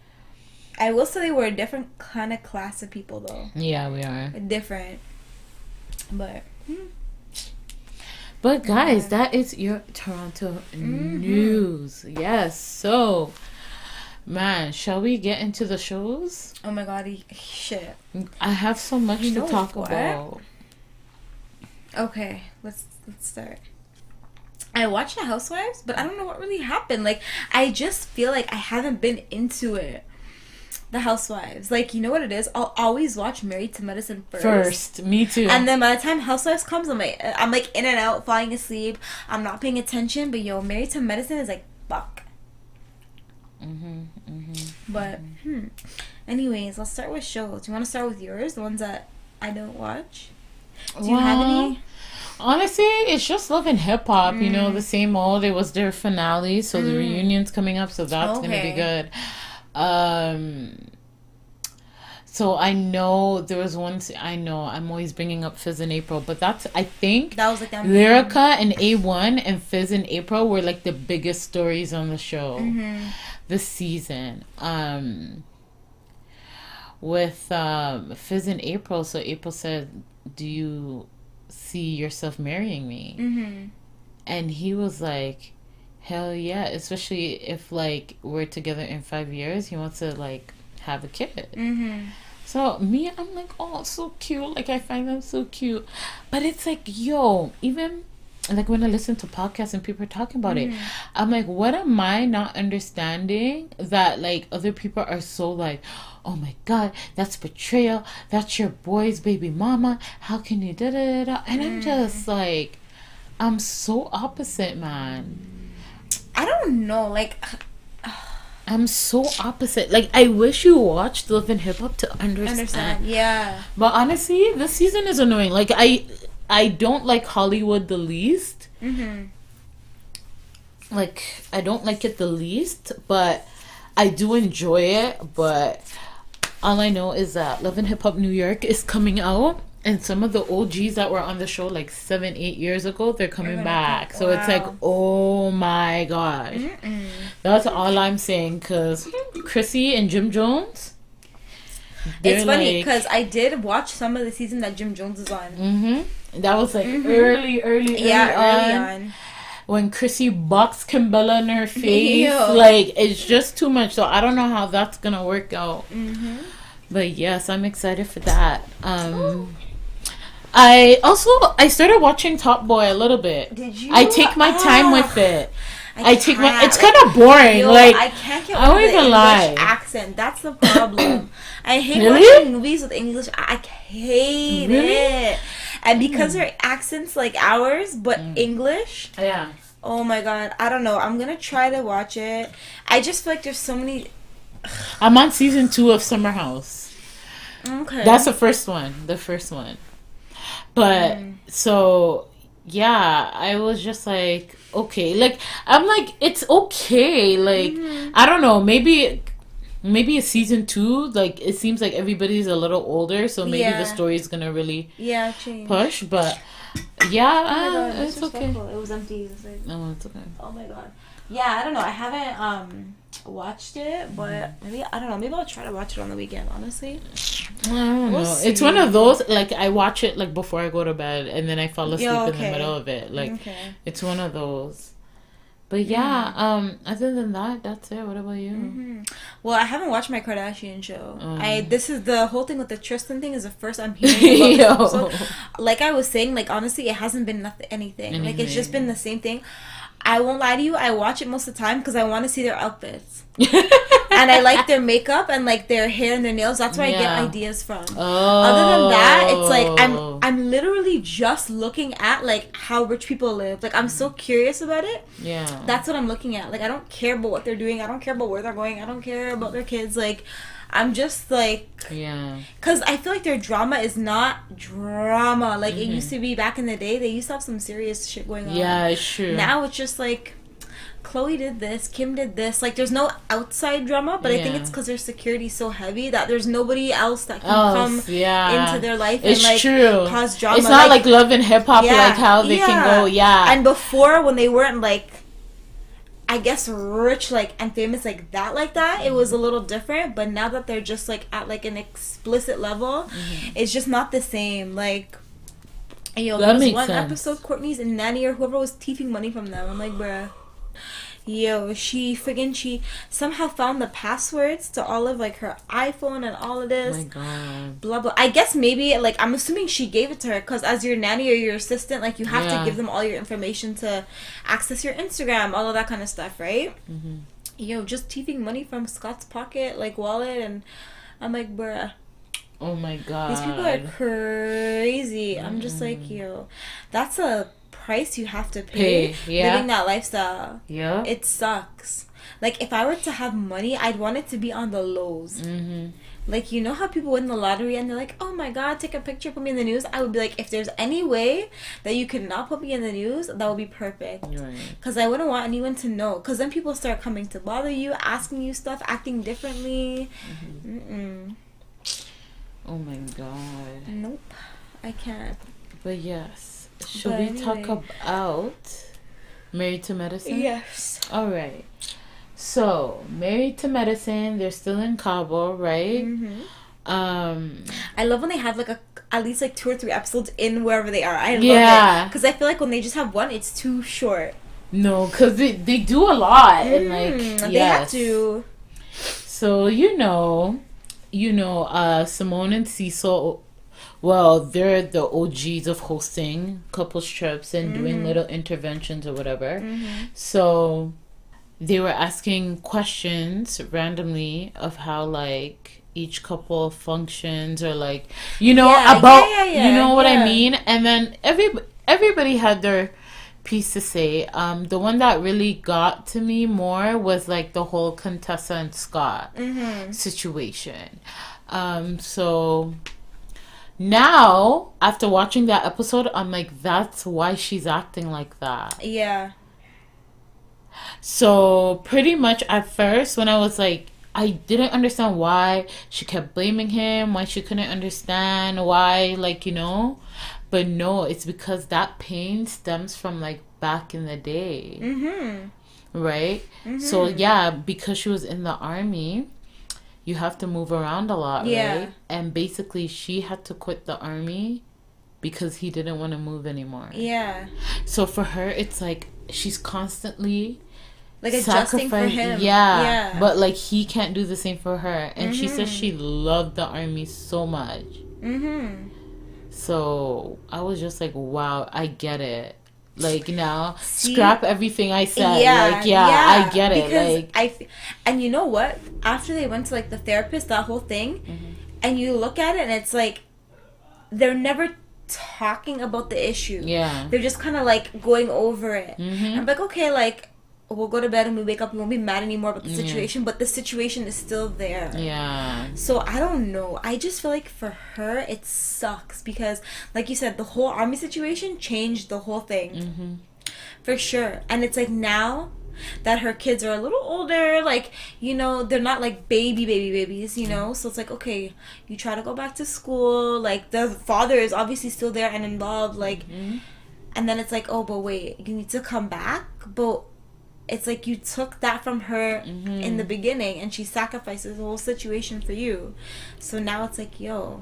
I will say we're a different kind of class of people, though. Yeah, we are. Different, but. But guys, that is your Toronto Mm-hmm. news. Yes. So, man, shall we get into the shows? Oh my god, he- shit. I have so much You to know talk what? about. Okay, let's let's start. I watched The Housewives, but I don't know what really happened. Like, I just feel like I haven't been into it. The Housewives, like, you know what it is? I'll always watch Married to Medicine first. First, me too. And then by the time Housewives comes, I'm like, I'm like in and out, falling asleep. I'm not paying attention. But yo, Married to Medicine is like fuck. Mm-hmm, mm-hmm, But hmm. Anyways, let's start with shows. Do you want to start with yours? The ones that I don't watch. Do you have Well, any? Honestly, it's just Love and Hip Hop. You know, Mm. the same old. It was their finale, so the Mm. reunion's coming up, so that's gonna Okay. be good. Um. So I know there was one. I know I'm always bringing up Fizz in April, but that's I think That was like that. Lyrica and A one and Fizz in April were like the biggest stories on the show Mm-hmm. this season. Um. With um, Fizz in April, so April said, "Do you see yourself marrying me?" Mm-hmm. And he was like, hell yeah, especially if like we're together in five years. He wants to like have a kid. Mm-hmm. So me, I'm like, oh, so cute. Like I find them so cute. But it's like, yo, even like when I listen to podcasts and people are talking about Mhm. it, I'm like, what am I not understanding that like other people are so like, oh my god, that's betrayal. That's your boy's baby mama. How can you da da da da? And I'm just like, I'm so opposite, man. I don't know, like. I'm so opposite. Like, I wish you watched Love and Hip Hop to understand. Understand? Yeah. But honestly, this season is annoying. Like, I, I don't like Hollywood the least. Mm-hmm. Like, I don't like it the least, but I do enjoy it. But all I know is that Love and Hip Hop New York is coming out. And some of the O Gs that were on the show like seven, eight years ago, they're coming gonna back. come- So it's like, wow. oh my gosh. Mm-mm. That's all I'm saying. Because Chrissy and Jim Jones, It's funny like- because I did watch some of the season that Jim Jones is on. Mm-hmm. That was like Mhm. early, early, early Yeah, early on. on. when Chrissy boxed Kimbella in her face. Ew. Like, it's just too much. So I don't know how that's gonna work out. Mm-hmm. But yes, I'm excited for that. Um, I also I started watching Top Boy a little bit. Did you? I take my time Ah. with it. I, I take my. can't. It's Like, kind of boring. yo, like I can't get I over won't the even English lie. accent. That's the problem. I hate Really? watching movies with English. I hate Really? it. And because their accents like ours, but Mm. English. Yeah. Oh my god, I don't know. I'm gonna try to watch it. I just feel like there's so many. I'm on season two of Summer House. Okay. That's the first one. The first one. But Mm. so yeah, I was just like, okay, like I'm like, it's okay. Like Mm-hmm. I don't know, maybe maybe a season two. Like it seems like everybody's a little older, so maybe Yeah. the story is gonna really Yeah, change. push. But yeah, Oh my uh, god, it's okay. disrespectful. It was empty. It was like, No, it's okay. oh my god. Yeah, I don't know. I haven't um watched it, but maybe I don't know. Maybe I'll try to watch it on the weekend. Honestly, I don't We'll know. It's see. one of those, like I watch it like before I go to bed, and then I fall asleep Yeah, in the okay. middle of it. Like okay. it's one of those. But yeah, um, other than that, that's it. What about you? Mm-hmm. Well, I haven't watched my Kardashian show. Um. I this is the whole thing with the Tristan thing is the first I'm hearing about this Yo. episode. Like I was saying, like honestly, it hasn't been nothing, anything. Like it's just been the same thing. I won't lie to you. I watch it most of the time because I want to see their outfits. And I like their makeup and like their hair and their nails. That's where Yeah. I get ideas from. Oh. Other than that, it's like I'm I'm literally just looking at like how rich people live. Like I'm so curious about it. Yeah. That's what I'm looking at. Like I don't care about what they're doing. I don't care about where they're going. I don't care about their kids. Like I'm just like, yeah. because I feel like their drama is not drama. Like it Mhm. used to be back in the day. They used to have some serious shit going on. Yeah, it's true. Now it's just like Chloe did this, Kim did this. Like there's no outside drama, but I think Yeah. it's because their security's so heavy that there's nobody else that can Oh, come yeah. into their life It's and like true. cause drama. It's not like, Love and Hip Hop, like how they can go. Yeah. And before, when they weren't like, I guess rich like and famous like that, like that, it was a little different. But now that they're just like at like an explicit level, Mm-hmm. it's just not the same. Like, yo, That there was makes one sense. episode, Courtney's and Nanny or whoever was thieving money from them. I'm like, bruh. Yo, she friggin' she somehow found the passwords to all of like her iPhone and all of this. Oh my god. Blah blah. I guess maybe like I'm assuming she gave it to her because as your nanny or your assistant, like you have Yeah. to give them all your information to access your Instagram, all of that kind of stuff, right? Mm-hmm. Yo, just thieving money from Scott's pocket, like wallet, and I'm like, bruh, Oh my god. these people are crazy. I'm just like, yo, that's a price you have to pay, Pay, yeah. living that lifestyle. Yeah. It sucks. Like if I were to have money, I'd want it to be on the lows. Mm-hmm. Like, you know how people win the lottery and they're like, oh my god, take a picture, put me in the news? I would be like, if there's any way that you could not put me in the news, that would be perfect. Right. Because I wouldn't want anyone to know. Because then people start coming to bother you, asking you stuff, acting differently. Mm-hmm. Mm-mm. Oh my god. Nope. I can't. But yes. Should But we talk anyway. about Married to Medicine? Yes. All right. So, Married to Medicine, they're still in Cabo, right? Mm-hmm. Um, I love when they have like a at least like two or three episodes in wherever they are. I love Yeah. it because I feel like when they just have one, it's too short. no, because they, they do a lot. And like, Mm, yes. they have to. So, you know, you know, uh, Simone and Cecil, well, they're the O Gs of hosting couples trips and doing Mhm. little interventions or whatever. Mhm. So they were asking questions randomly of how like each couple functions or like, you know, Yeah, about, yeah, yeah, yeah, you know what yeah. I mean? And then every, everybody had their piece to say. Um, the one that really got to me more was like the whole Contessa and Scott Mhm. situation. Um, so now after watching that episode, I'm like, that's why she's acting like that. Yeah. So pretty much at first when I was like, I didn't understand why she kept blaming him, why she couldn't understand, why, like, you know. But no, it's because that pain stems from like back in the day. Mhm. Right? So Mhm. yeah, because she was in the army, you have to move around a lot, Yeah. right? And basically she had to quit the army because he didn't want to move anymore. Yeah. So for her, it's like she's constantly like adjusting for him. Yeah. Yeah. But like he can't do the same for her. And Mm-hmm. she says she loved the army so much. Mm-hmm. So I was just like, wow, I get it. Like now, See? scrap everything I said. Yeah, like yeah, yeah, I get it. because Like I, f- and you know what? After they went to like the therapist, that whole thing, mm-hmm. and you look at it, and it's like they're never talking about the issue. Yeah, they're just kind of like going over it. Mm-hmm. I'm like, okay, like we'll go to bed and we wake up, we won't be mad anymore about the Yeah. situation, but the situation is still there. Yeah. So I don't know. I just feel like for her it sucks because, like you said, the whole army situation changed the whole thing. Mm-hmm. For sure. And it's like now that her kids are a little older, like, you know, they're not like baby baby babies, you know. So it's like, okay, you try to go back to school, like the father is obviously still there and involved, like, Mm-hmm. and then it's like, oh, but wait, you need to come back, but it's like you took that from her Mm-hmm. in the beginning and she sacrifices the whole situation for you. So now it's like, yo.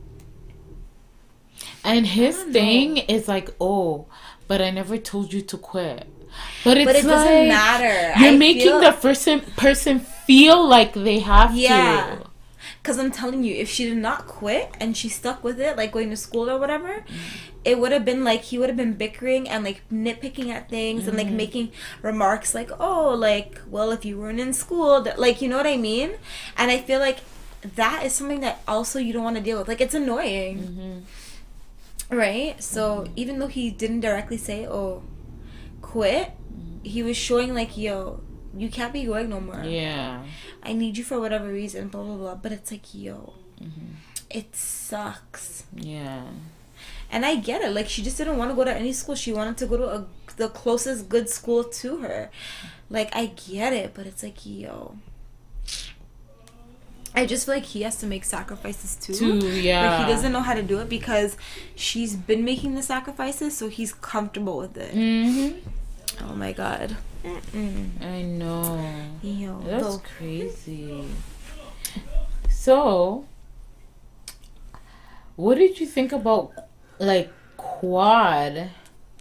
And his I don't thing know. is like, oh, but I never told you to quit. But it's But it like, doesn't matter. You're I making feel- the person person feel like they have Yeah. to. Because I'm telling you, if she did not quit and she stuck with it, like going to school or whatever, Mm-hmm. it would have been like he would have been bickering and like nitpicking at things and Mm-hmm. like making remarks like, oh, like, well, if you weren't in school, that, like, you know what I mean? And I feel like that is something that also you don't want to deal with. Like, it's annoying. Mm-hmm. Right? So even though he didn't directly say, oh, quit, he was showing like, yo, you can't be going no more. Yeah. I need you for whatever reason, blah, blah, blah. But it's like, yo, Mm-hmm. it sucks. Yeah. And I get it. Like, she just didn't want to go to any school. She wanted to go to a, the closest good school to her. Like, I get it. But it's like, yo. I just feel like he has to make sacrifices too. Too, yeah. But he doesn't know how to do it because she's been making the sacrifices, so he's comfortable with it. Mm-hmm. Oh my god. Mm-mm. I know. Yo, That's though. crazy. So, what did you think about, like, Quad?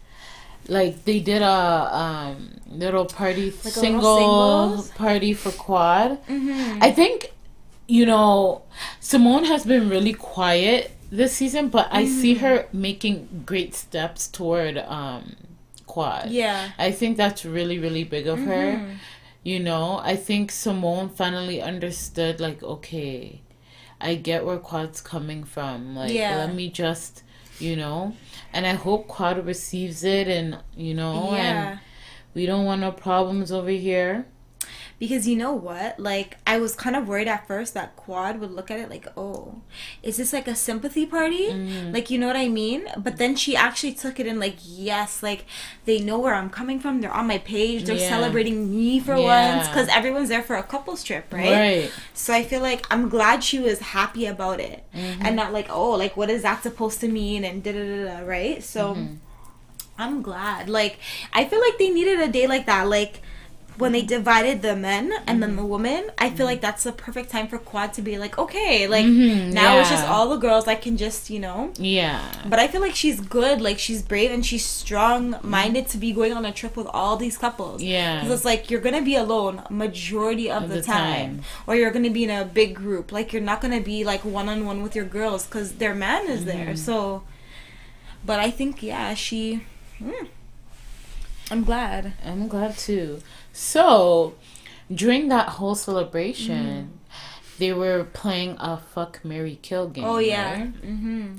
Like, they did a um little party, Like a little single singles? party for Quad. Mm-hmm. I think, you know, Simone has been really quiet this season, but I see Mm-hmm. her making great steps toward um Quad. Yeah. I think that's really, really big of her. Mhm. You know, I think Simone finally understood, like, okay, I get where Quad's coming from. Like, Yeah. let me just, you know, and I hope Quad receives it and, you know, Yeah. and we don't want no problems over here. Because you know what? Like, I was kind of worried at first that Quad would look at it like, oh, is this like a sympathy party? Mm-hmm. Like, you know what I mean? But then she actually took it in like, yes, like, they know where I'm coming from. They're on my page. They're Yeah. celebrating me for Yeah. once. Because everyone's there for a couple's trip, right? Right. So I feel like I'm glad she was happy about it. Mm-hmm. And not like, oh, like, what is that supposed to mean? And da-da-da-da, right? So Mm-hmm. I'm glad. Like, I feel like they needed a day like that. Like, when they divided the men and then the women, I feel like that's the perfect time for Quad to be like, okay, like, Mhm, now it's just yeah. all the girls. I can just, you know. Yeah. But I feel like she's good. Like, she's brave and she's strong-minded to be going on a trip with all these couples. Yeah. Because it's like, you're going to be alone majority of, Of the, the time. time. Or you're going to be in a big group. Like, you're not going to be, like, one-on-one with your girls because their man is Mm-hmm. there. So, but I think, yeah, she... Mm, I'm glad. I'm glad too. So, during that whole celebration, they were playing a fuck, marry, kill game. Oh, yeah. right? Mm-hmm.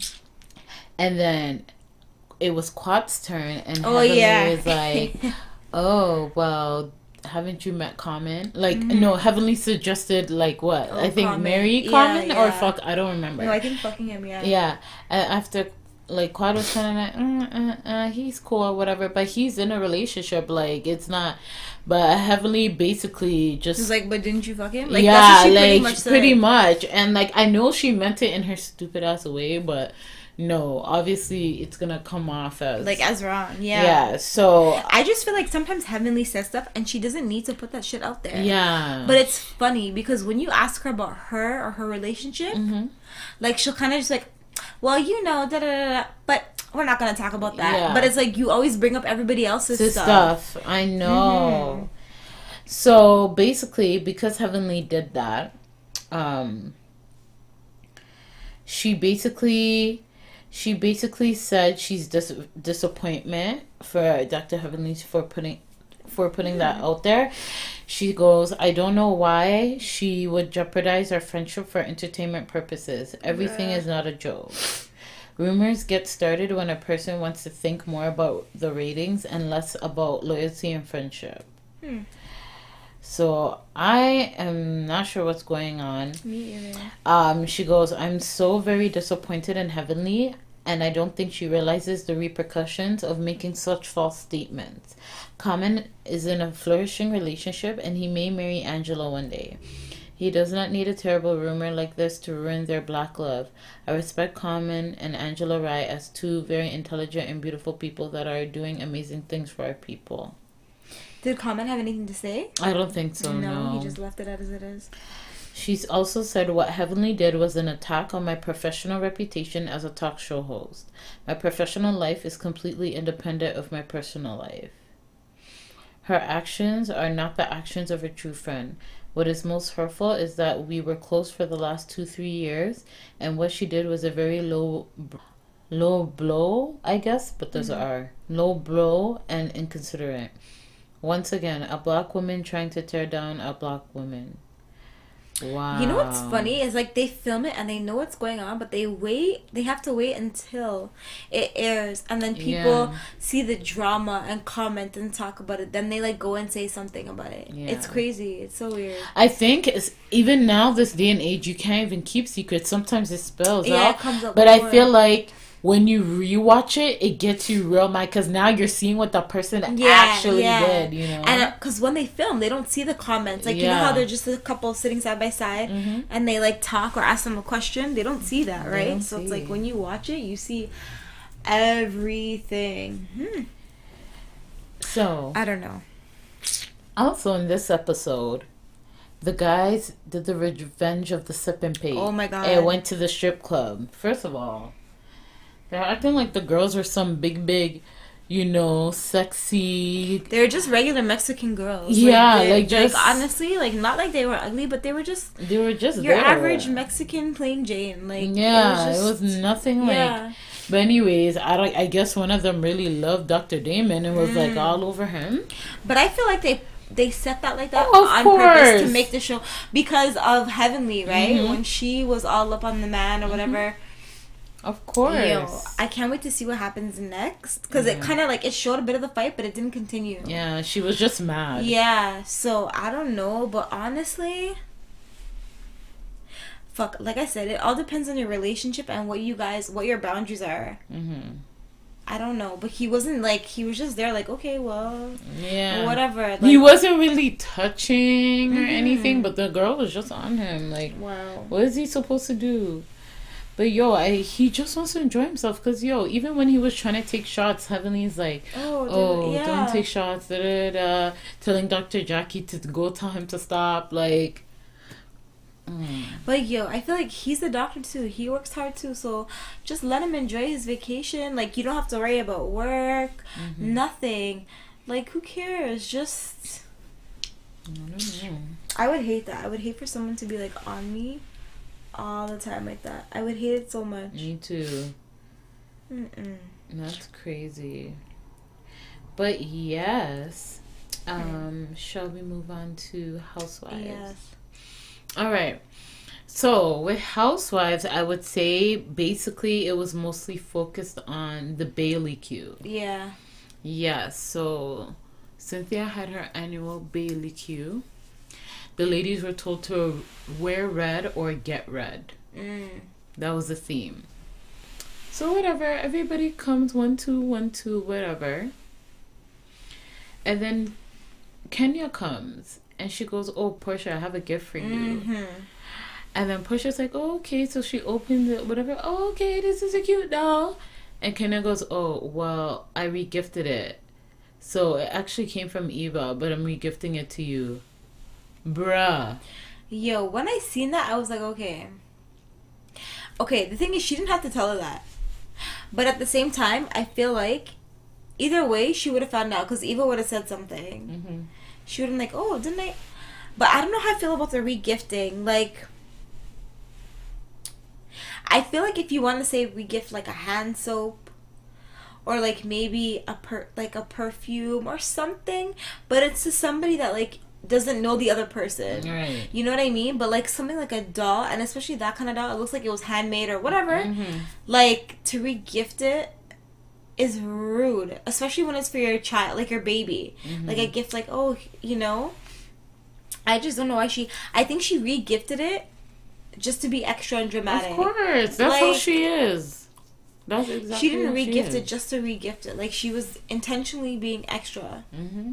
And then it was Quad's turn, and Oh, Heavenly yeah. was like, "Oh, well, haven't you met Common?" Like, Mhm. no, Heavenly suggested like what? Oh, I think Common. marry Yeah, Common or yeah. fuck. I don't remember. No, I think fucking him, yeah. Yeah, and after like Quad was kind of like, mm, uh, uh, he's cool or whatever, but he's in a relationship. Like, it's not. But Heavenly basically just He's like, but didn't you fuck him? Like, yeah, that's what she pretty like much said. pretty much. And like I know she meant it in her stupid ass way, but no, obviously it's gonna come off as Like, as wrong, yeah. yeah. So I just feel like sometimes Heavenly says stuff and she doesn't need to put that shit out there. yeah, But it's funny because when you ask her about her or her relationship, Mm-hmm. like, she'll kind of just like, well, you know, da da da da. But we're not gonna talk about that. Yeah. But it's like you always bring up everybody else's This stuff. stuff. I know. Mm-hmm. So basically, because Heavenly did that, um, she basically, she basically said she's dis- disappointment for Doctor Heavenly for putting, for putting mm-hmm. that out there. She goes, I don't know why she would jeopardize our friendship for entertainment purposes. Everything yeah. is not a joke. Rumors get started when a person wants to think more about the ratings and less about loyalty and friendship. Hmm. So I am not sure what's going on. Me either. Um, she goes, I'm so very disappointed in Heavenly, and I don't think she realizes the repercussions of making such false statements. Common is in a flourishing relationship, and he may marry Angela one day. He does not need a terrible rumor like this to ruin their black love. I respect Common and Angela Rye as two very intelligent and beautiful people that are doing amazing things for our people. Did Common have anything to say? I don't think so, no. No, he just left it as it is. She's also said what Heavenly did was an attack on my professional reputation as a talk show host. My professional life is completely independent of my personal life. Her actions are not the actions of a true friend. What is most hurtful is that we were close for the last two, three years, and what she did was a very low, low blow, I guess, but there's mm-hmm. an R. Low blow and inconsiderate. Once again, a black woman trying to tear down a black woman. Wow. You know what's funny is like they film it and they know what's going on, but they wait. They have to wait until it airs, and then people yeah. see the drama and comment and talk about it. Then they like go and say something about it. Yeah. It's crazy. It's so weird. I think it's, even now, this day and age, you can't even keep secrets. Sometimes it spills yeah, out. It comes up but more. I feel like when you rewatch it, it gets you real mad because now you're seeing what the person yeah, actually yeah. did, you know? And because uh, when they film, they don't see the comments. Like, yeah. you know how they're just a couple sitting side by side mm-hmm. and they, like, talk or ask them a question? They don't see that, right? So see. It's like when you watch it, you see everything. Hmm. So. I don't know. Also, in this episode, the guys did the Revenge of the Sip and Pay. Oh, my God. And went to the strip club. First of all, they're acting like the girls are some big, big, you know, sexy. They're just regular Mexican girls. Yeah, like, like just like, honestly, like not like they were ugly, but they were just they were just your there. average Mexican plain Jane. Like yeah, it was, just, it was nothing like. Yeah. But anyways, I don't, I guess one of them really loved Doctor Damon and was mm. like all over him. But I feel like they. They set that like that oh, on course. purpose to make the show because of Heavenly, right? Mm-hmm. When she was all up on the man or whatever. Mm-hmm. Of course. Yo, I can't wait to see what happens next because yeah. it kind of like it showed a bit of the fight, but it didn't continue. Yeah, she was just mad. Yeah, so I don't know, but honestly, fuck. Like I said, it all depends on your relationship and what you guys, what your boundaries are. Mm-hmm. I don't know, but he wasn't like he was just there, like okay, well, yeah, whatever. Like, he wasn't really touching or mm-hmm. anything, but the girl was just on him. Like, wow, what is he supposed to do? But yo, I he just wants to enjoy himself because yo, even when he was trying to take shots, Heavenly's like, oh, oh yeah. don't take shots, da, da, da, telling Doctor Jackie to go tell him to stop, like. Mm. But yo, I feel like he's the doctor too. He works hard too, so just let him enjoy his vacation. Like you don't have to worry about work, mm-hmm. nothing. Like who cares? Just. I don't know. I would hate that. I would hate for someone to be like on me all the time like that. I would hate it so much. Me too. Mm-mm. That's crazy. But yes, um, shall we move on to Housewives? Yes. All right. So with Housewives, I would say basically it was mostly focused on the Bailey Q. Yeah. Yes. So Cynthia had her annual Bailey Q. The ladies were told to wear red or get red. Mm. That was the theme. So whatever, everybody comes one, two, one, two, whatever. And then Kenya comes and she goes, oh, Portia, I have a gift for you. Mm-hmm. And then Portia's like, oh, okay. So she opens it, whatever. Oh, okay, this is a cute doll. And Kenya goes, oh, well, I regifted it. So it actually came from Eva, but I'm regifting it to you. Bruh. Yo, when I seen that, I was like, okay. Okay, the thing is, she didn't have to tell her that. But at the same time, I feel like either way, she would have found out because Eva would have said something. Mm-hmm. She would have been like, oh, didn't I? But I don't know how I feel about the regifting. Like, I feel like if you want to say regift like a hand soap or like maybe a per like a perfume or something, but it's to somebody that like doesn't know the other person. Right. You know what I mean? But like something like a doll, and especially that kind of doll, it looks like it was handmade or whatever. Mm-hmm. Like to regift it is rude, especially when it's for your child, like your baby. Mm-hmm. Like a gift, like, oh, you know. I just don't know why she. I think she re-gifted it just to be extra and dramatic. Of course, that's like, how she is. That's exactly. She didn't how she re-gift is. it just to re-gift it. Like she was intentionally being extra. Mm-hmm.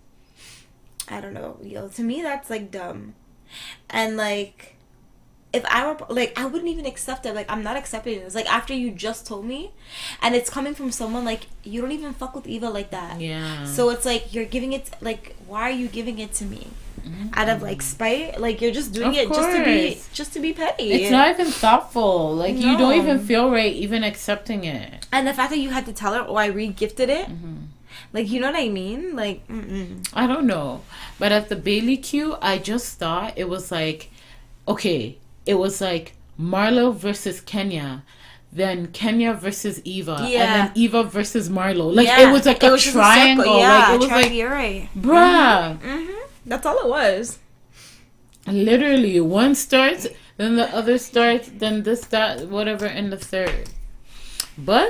I don't know, yo. To me, that's like dumb, and like. If I were, like, I wouldn't even accept it. Like, I'm not accepting this. Like, after you just told me, and it's coming from someone, like, you don't even fuck with Eva like that. Yeah. So it's like, you're giving it, like, why are you giving it to me? Mm-hmm. Out of, like, spite? Like, you're just doing of it course. just to be, just to be petty. It's not even thoughtful. Like, No. you don't even feel right even accepting it. And the fact that you had to tell her, oh, I re-gifted it. Mm-hmm. Like, you know what I mean? Like, mm-mm. I don't know. But at the Bailey Q, I just thought it was like, okay, it was like Marlo versus Kenya, then Kenya versus Eva, Yeah. and then Eva versus Marlo. Like, Yeah. it was like It a was just a triangle. circle. Yeah, like, it was triangle, like, you're right. bruh. Mm-hmm. That's all it was. Literally, one starts, then the other starts, then this, that, whatever, and the third. But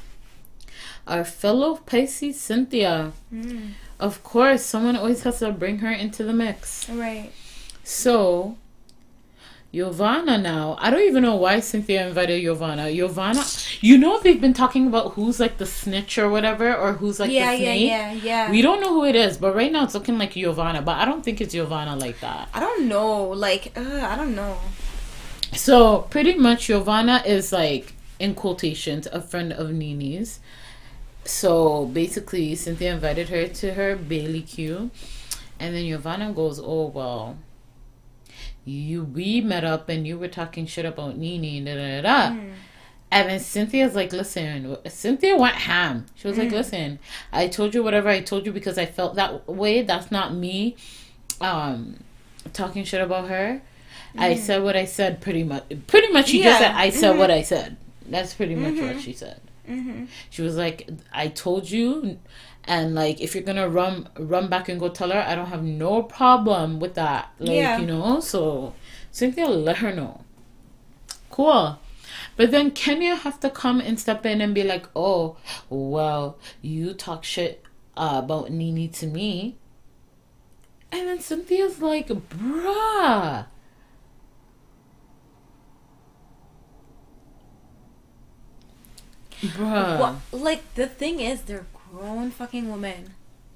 our fellow Pisces, Cynthia, Mm. of course, someone always has to bring her into the mix. Right. So, Giovanna now. I don't even know why Cynthia invited Giovanna. Giovanna, you know they've been talking about who's like the snitch or whatever, or who's like Yeah, the yeah, snake. yeah, yeah. We don't know who it is, but right now it's looking like Giovanna. But I don't think it's Giovanna like that. I don't know. Like, uh, I don't know. So, pretty much Giovanna is like, in quotations, a friend of Nini's. So, basically, Cynthia invited her to her Bailey Q. And then Giovanna goes, oh, well, you we met up and you were talking shit about Nini, da da da. da. Mm. And then Cynthia's like, listen, Cynthia went ham. She was Mm. like, listen, I told you whatever I told you because I felt that way. That's not me um, talking shit about her. Mm. I said what I said pretty much. Pretty much she Yeah. just said, I said Mm-hmm. what I said. That's pretty much Mm-hmm. what she said. Mm-hmm. She was like, I told you, and like, if you're gonna run run back and go tell her, I don't have no problem with that. Like, Yeah. you know, so Cynthia let her know. Cool. But then Kenya have to come and step in and be like, oh, well, you talk shit uh, about Nini to me. And then Cynthia's like, bruh. Bruh. Well, like, the thing is, they're grown fucking women.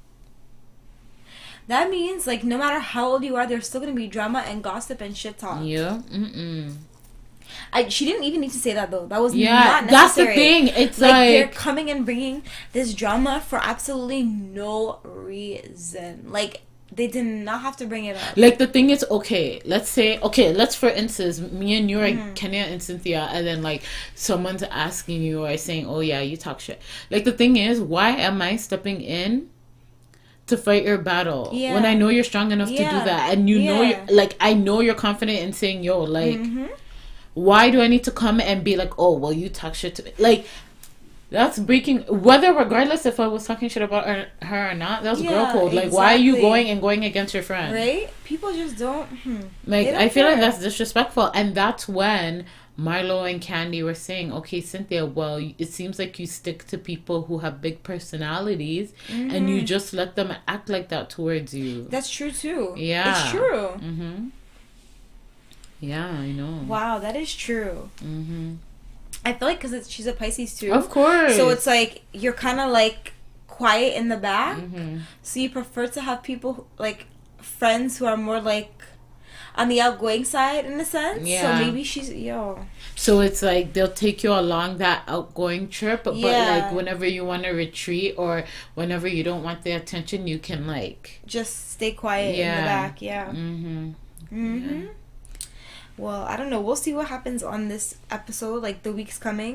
That means, like, no matter how old you are, there's still gonna be drama and gossip and shit talk. Yeah. Mm-mm. I, she didn't even need to say that, though. That was Yeah, not that's the necessary. thing. It's like, like- they're coming and bringing this drama for absolutely no reason. Like, they did not have to bring it up. Like, the thing is, okay, let's say, okay, let's, for instance, me and you are Mhm. Kenya and Cynthia, and then, like, someone's asking you or saying, oh, yeah, you talk shit. Like, the thing is, why am I stepping in to fight your battle Yeah. when I know you're strong enough to Yeah. do that? And you know, Yeah. you're, like, I know you're confident in saying, yo, like, Mhm. why do I need to come and be like, oh, well, you talk shit to me? Like, that's breaking, whether regardless if I was talking shit about her, her or not, that's girl Yeah, code. Like, why are you exactly. going and going against your friend? Right? People just don't. Hmm. Like, They don't I feel like care. that's disrespectful. And that's when Marlo and Candy were saying, okay, Cynthia, well, it seems like you stick to people who have big personalities and you Mhm. just let them act like that towards you. That's true, too. Yeah. It's true. Mm-hmm. Yeah, I know. Wow, that is true. Mm-hmm. I feel like because she's a Pisces too. Of course. So it's like you're kind of like quiet in the back. Mm-hmm. So you prefer to have people who- like friends who are more like on the outgoing side in a sense. Yeah. So maybe she's yo. So it's like they'll take you along that outgoing trip, but Yeah. like whenever you want to retreat or whenever you don't want the attention, you can like Just stay quiet in Yeah. the back. Yeah. Mm-hmm. Mm-hmm. Yeah. Well, I don't know. We'll see what happens on this episode, like the weeks coming.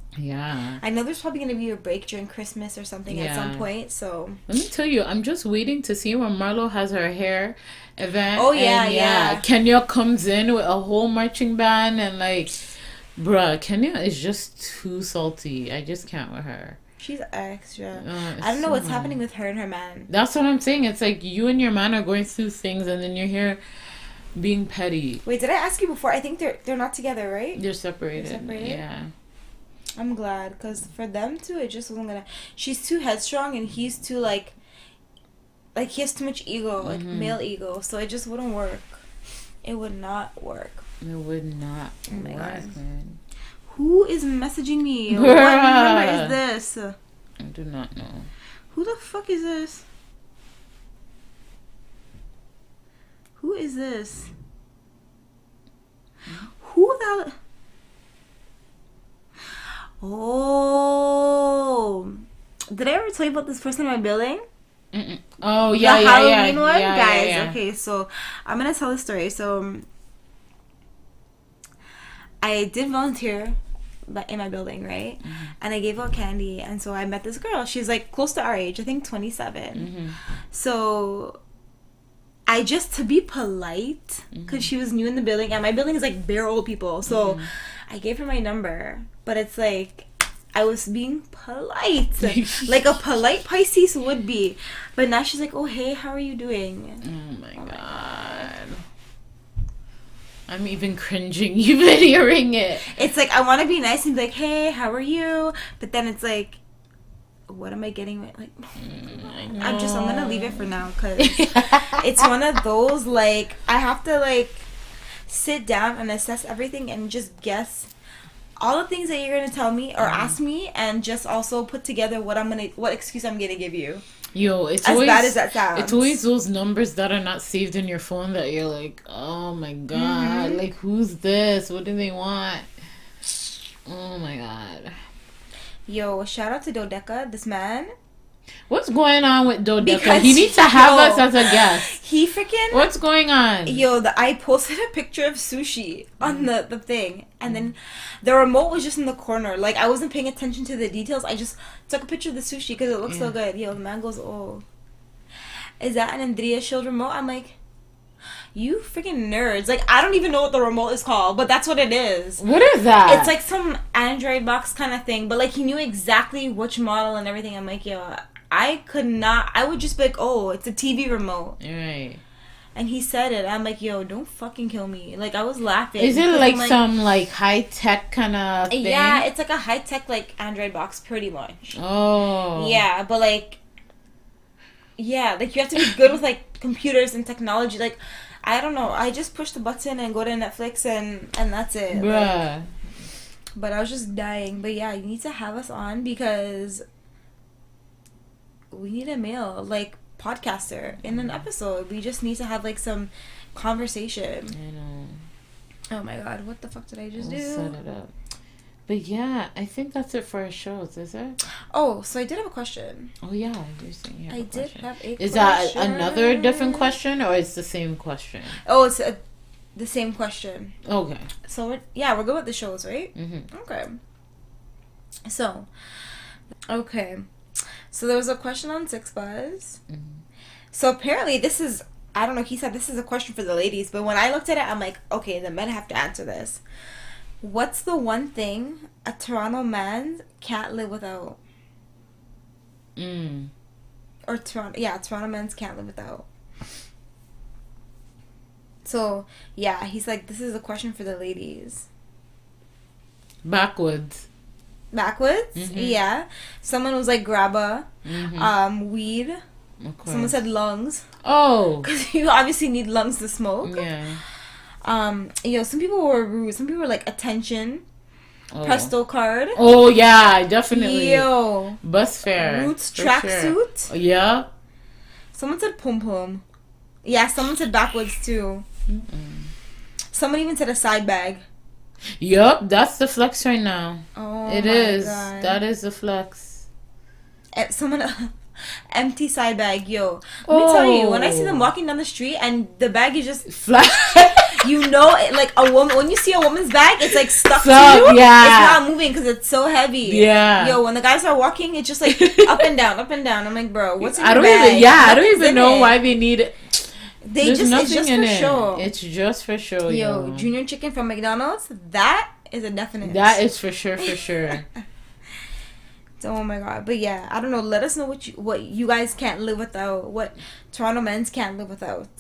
Yeah. I know there's probably going to be a break during Christmas or something Yeah. at some point, so. Let me tell you, I'm just waiting to see when Marlo has her hair event. Oh, yeah, and yeah. Kenya comes in with a whole marching band and like, bruh, Kenya is just too salty. I just can't with her. She's extra. Uh, I don't know so what's bad. happening with her and her man. That's what I'm saying. It's like you and your man are going through things and then you're here being petty. Wait, did I ask you before? I think they're they're not together, right? You're separated. They're separated? Yeah. I'm glad, because for them two, it just wasn't gonna. She's too headstrong, and he's too like. Like he has too much ego, like Mhm. male ego, so it just wouldn't work. It would not work. It would not Oh my work, God. man. Who is messaging me? Bruh. What number is this? I do not know. Who the fuck is this? Who is this? Who the? Oh, did I ever tell you about this person in my building? Mm-mm. Oh yeah, the yeah, Halloween yeah, one, yeah, guys. yeah, yeah. Okay, so I'm gonna tell the story. So um, I did volunteer but in my building, right? Mm-hmm. And I gave out candy, and so I met this girl. She's like close to our age, I think twenty-seven. Mm-hmm. So I just, to be polite, because she was new in the building, and my building is like bare old people, so Mm-hmm. I gave her my number, but it's like I was being polite, like a polite Pisces would be. But now she's like, oh hey, how are you doing? Oh my god. I'm even cringing even hearing it. It's like I want to be nice and be like, hey, how are you? But then it's like, what am I getting? Like, Mm, I'm just, I'm gonna leave it for now, because it's one of those, like, I have to like sit down and assess everything and just guess all the things that you're gonna tell me or ask me, and just also put together what I'm gonna, what excuse I'm gonna give you. Yo, it's As always, bad as that sounds. It's always those numbers that are not saved in your phone that you're like, oh my god, Mm-hmm. like who's this? What do they want? Oh my god. Yo, shout out to Dodeca, this man. What's going on with Dodeca? Because He needs to have yo, us as a guest. He freaking. What's going on? Yo, the, I posted a picture of sushi on the, the thing, and then the remote was just in the corner. Like, I wasn't paying attention to the details. I just took a picture of the sushi because it looks so Yeah. good. Yo, the man goes, oh, is that an Andrea Shield remote? I'm like, you freaking nerds. Like, I don't even know what the remote is called, but that's what it is. What is that? It's like some Android box kind of thing, but like he knew exactly which model and everything. I'm like, yo, I could not. I would just be like, oh, it's a T V remote. Right. And he said it. I'm like, yo, don't fucking kill me. Like, I was laughing. Is it because like, I'm some like high tech kind of thing? Yeah, it's like a high tech like Android box, pretty much. Oh. Yeah, but like, yeah, like you have to be good with like computers and technology. Like, I don't know. I just push the button and go to Netflix and and that's it. Bruh. Like, but I was just dying. But yeah, you need to have us on because we need a male like podcaster in an episode. We just need to have like some conversation. I know. Oh my god, what the fuck did I just We'll do? set it up. But yeah, I think that's it for our shows, is it? Oh, so I did have a question. Oh yeah, you're saying you have I a did question. have a Is that question. another different question or it's the same question? Oh, it's a, the same question. Okay. So we're, yeah, we're good with the shows, right? Mm-hmm. Okay. So, okay. So there was a question on Six Buzz. Mm-hmm. So apparently this is, I don't know, he said this is a question for the ladies, but when I looked at it, I'm like, okay, the men have to answer this. What's the one thing a Toronto man can't live without? Mm. Or Toronto, yeah, Toronto men can't live without. So, yeah, he's like, this is a question for the ladies. Backwards. Backwards? Mhm. Yeah. Someone was like, grabba, Mhm. um, weed. Of course. Someone said lungs. Oh. Because you obviously need lungs to smoke. Yeah. Um, you know, some people were rude. Some people were like, attention. Oh. Presto card. Oh yeah, definitely. Yo. Bus fare. Roots for tracksuit. Sure. Yeah. Someone said pum pum. Yeah, someone said backwards too. Mm-mm. Someone even said a side bag. Yup, that's the flex right now. Oh It my is. God. That is the flex. Eh, Someone empty side bag, yo. Let me tell you, when I see them Oh. walking down the street and the bag is just Flat. you know, it, like a woman when you see a woman's back, it's like stuck So, to you. yeah. It's not moving because it's so heavy. Yeah. Yo, when the guys are walking, it's just like up and down, up and down. I'm like, bro, what's in I your don't bag? even. Yeah, I don't Nothing's even in know it. why they need it. They There's just nothing it's just in for it. show. It's just for show. Yo, Yo, junior chicken from McDonald's. That is a definite. that is for sure. For sure. So, oh my god, but yeah, I don't know. Let us know what you what you guys can't live without. What Toronto men's can't live without.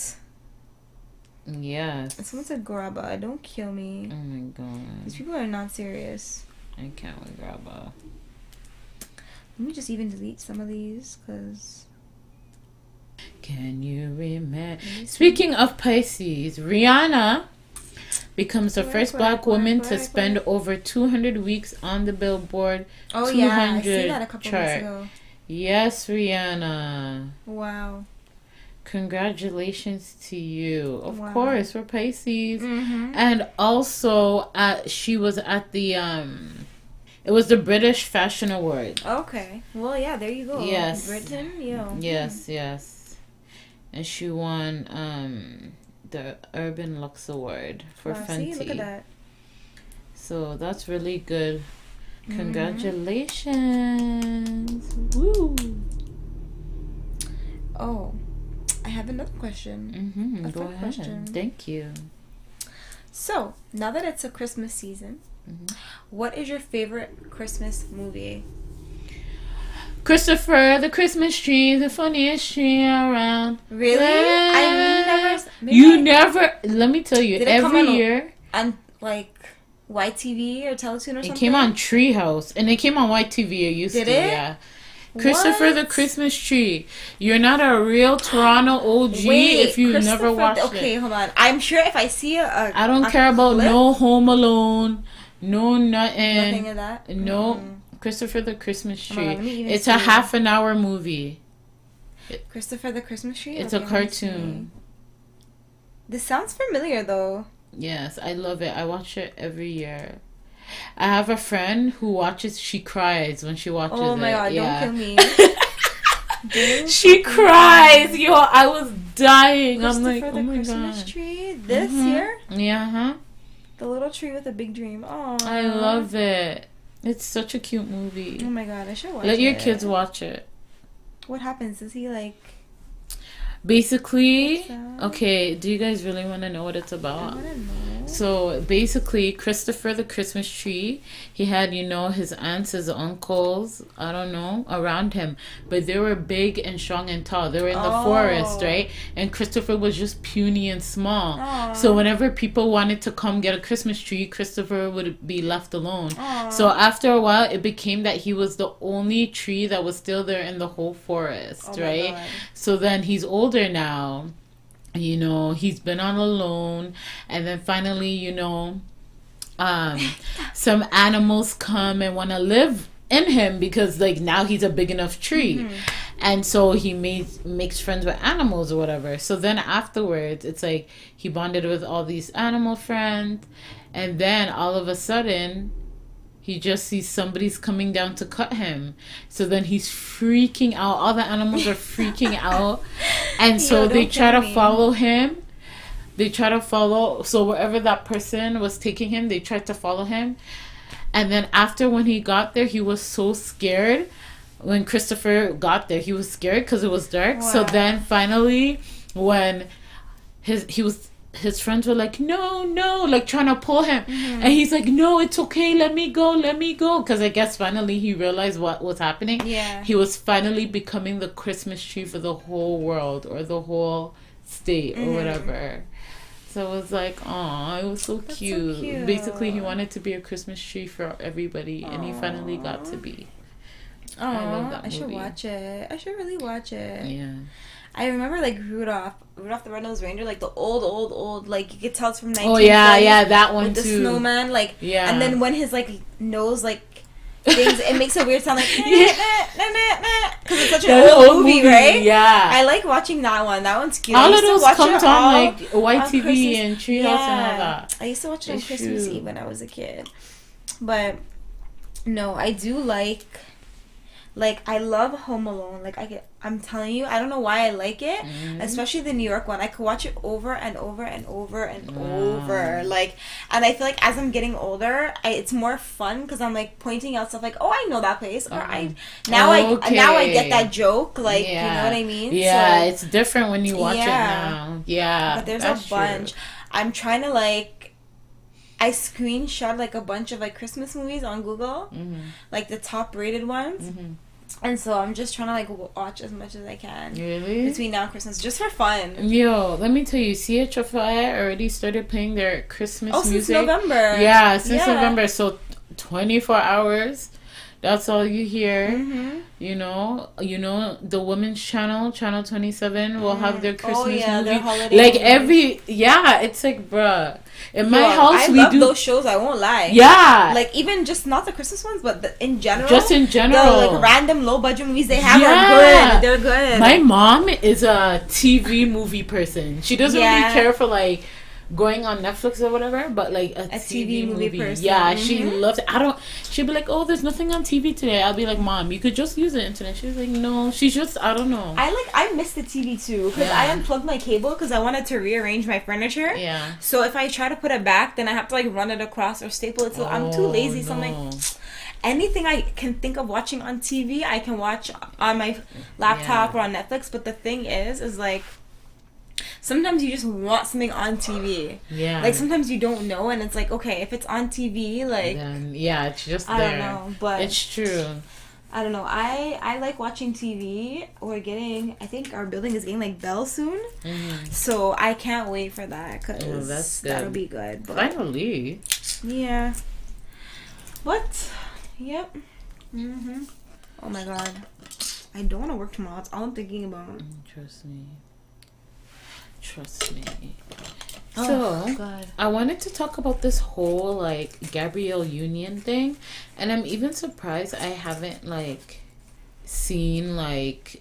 Yes. Someone said grabba. Don't kill me. Oh my god. These people are not serious. I can't with grabba. Let me just even delete some of these because. Can you remember? Speaking of Pisces, Rihanna becomes the Work, first work, black work, woman work, to work. spend over two hundred weeks on the Billboard Oh two yeah, I hundred seen that a couple chart. weeks ago. Yes, Rihanna. Wow. Congratulations to you. Of Wow. course, we're Pisces. Mhm. And also, at, she was at the, um, it was the British Fashion Award. Okay. Well, yeah. There you go. Yes. Britain. Yo. Yes, yes. And she won um, the Urban Lux Award for Wow, Fenty. see, look at that. So that's really good. Mhm. Congratulations. Woo. Oh, I have another question. Mm-hmm. A Go fun ahead. question. Thank you. So now that it's a Christmas season, Mhm. what is your favorite Christmas movie? Christopher, the Christmas tree, the funniest tree around. Really? I never. maybe You I- never. Let me tell you. Did it come Every on- year, on like Y T V or Teletoon or it something. came on Treehouse, and it came on Y T V. It used Did to, it? yeah. Christopher the What? Christmas Tree. You're not a real Toronto O G Wait, if you've never Christopher- watched okay, it. hold on. I'm sure if I see a, a I don't a care about clip, no Home Alone, no nothing. nothing of that. No, Mm-mm. Christopher the Christmas Hold on, Tree. let me even It's see a it. half an hour movie. Christopher the Christmas Tree. It's Okay, a let me see. cartoon. This sounds familiar though. Yes, I love it. I watch it every year. I have a friend who watches. She cries when she watches it. Oh my god! Yeah. Don't kill me. Don't She kill cries, me. yo. I was dying. I'm like, Christopher oh the my Christmas god. Tree. This Mhm. year, Yeah, huh? the little tree with a big dream. Oh, I love it. It's such a cute movie. Oh my god! I should watch Let your it. kids watch it. What happens? Is he like? Basically, What's that? okay, do you guys really want to know what it's I about? wanna know. So basically, Christopher the Christmas Tree, he had, you know, his aunts, his uncles, I don't know, around him. But they were big and strong and tall. They were in the Oh. forest, right? And Christopher was just puny and small. Aw. So whenever people wanted to come get a Christmas tree, Christopher would be left alone. Aw. So after a while, it became that he was the only tree that was still there in the whole forest, Oh my right? God. So then he's older now. You know, he's been on alone, and then finally, you know, um, some animals come and want to live in him because, like, now he's a big enough tree, Mm-hmm. and so he made makes friends with animals or whatever. So then afterwards, it's like he bonded with all these animal friends, and then all of a sudden, he just sees somebody's coming down to cut him. So then he's freaking out. All the animals are freaking out. And so Yo, they don't try kill to me. follow him. They try to follow. So wherever that person was taking him, they tried to follow him. And then after when he got there, he was so scared. When Christopher got there, he was scared because it was dark. So Wow. then finally, when his he was... his friends were like, no, no, like trying to pull him. Mm-hmm. And he's like, no, it's okay. Let me go. Let me go. Because I guess finally he realized what was happening. Yeah. He was finally becoming the Christmas tree for the whole world or the whole state or Mhm. whatever. So it was like, oh, it was so That's so cute. cute. Basically, he wanted to be a Christmas tree for everybody. And he finally got to be. Oh, I love that I should movie. watch it. I should really watch it. Yeah. I remember like Rudolph, Rudolph the Red-Nosed Reindeer, like the old, old, old, like you could tell it's from nineteen Oh, yeah, forties, yeah, that one with the too. snowman, like, Yeah. and then when his like nose like things, it makes a weird sound like, because it's such an That old, old movie, movie, right? yeah. I like watching that one. That one's cute. I All used of to those watch comes it on all like Y on T V Christmas- and Treehouse and all that. I used to watch it on It's Christmas true. Eve when I was a kid, but no, I do like Like, I love Home Alone. Like, I get, I'm telling you, I don't know why I like it, Mhm. especially the New York one. I could watch it over and over and over and Wow. over. Like, and I feel like as I'm getting older, I, it's more fun because I'm like pointing out stuff like, oh, I know that place, or I now I now I get that joke. Like, you know what I mean? Yeah, So, it's different when you watch yeah. it now. Yeah, but there's that's a bunch. true. I'm trying to like. I screenshot like a bunch of like Christmas movies on Google, Mhm. like the top rated ones, Mhm. and so I'm just trying to like w- watch as much as I can. Really? Between now and Christmas, just for fun. Yo, let me tell you, C H F I already started playing their Christmas Oh, since music. November. Yeah, since Yeah. November. So twenty-four hours. That's all you hear. Mhm. You know, you know the women's channel, channel twenty-seven, will have their Christmas Oh, yeah, movie. their holiday Like movies. every, yeah, it's like, bruh. In my Yo, house, I we love do those shows. I won't lie. Yeah. like even just not the Christmas ones, but the, in general, Just in general. the like random low budget movies they have Yeah. are good. They're good. My mom is a T V movie person. She doesn't Yeah. really care for like going on Netflix or whatever, but like a, A T V, T V movie movie. person. Yeah, she Mhm. loves it. I don't. She'd be like, "Oh, there's nothing on T V today." I'll be like, "Mom, you could just use the internet." She's like, "No." She's just, I don't know. I like I miss the T V too because Yeah. I unplugged my cable because I wanted to rearrange my furniture. Yeah. So if I try to put it back, then I have to like run it across or staple it. So I'm too Oh, lazy. So I'm like, no. anything I can think of watching on T V, I can watch on my laptop Yeah. or on Netflix. But the thing is, is like sometimes you just want something on T V. Yeah. Like sometimes you don't know, and it's like okay, if it's on T V, like Then, yeah, it's just I there. don't know, but It's true. I don't know. I I like watching T V. We're getting. I think our building is getting like Bell soon, Mhm. so I can't wait for that because Oh, that's that'll good. be good. But Finally. yeah. What? Yep. Mhm. Oh my god. I don't want to work tomorrow. That's all I'm thinking about. Trust me. Trust me. Oh, So, God. I wanted to talk about this whole like Gabrielle Union thing, and I'm even surprised I haven't like seen like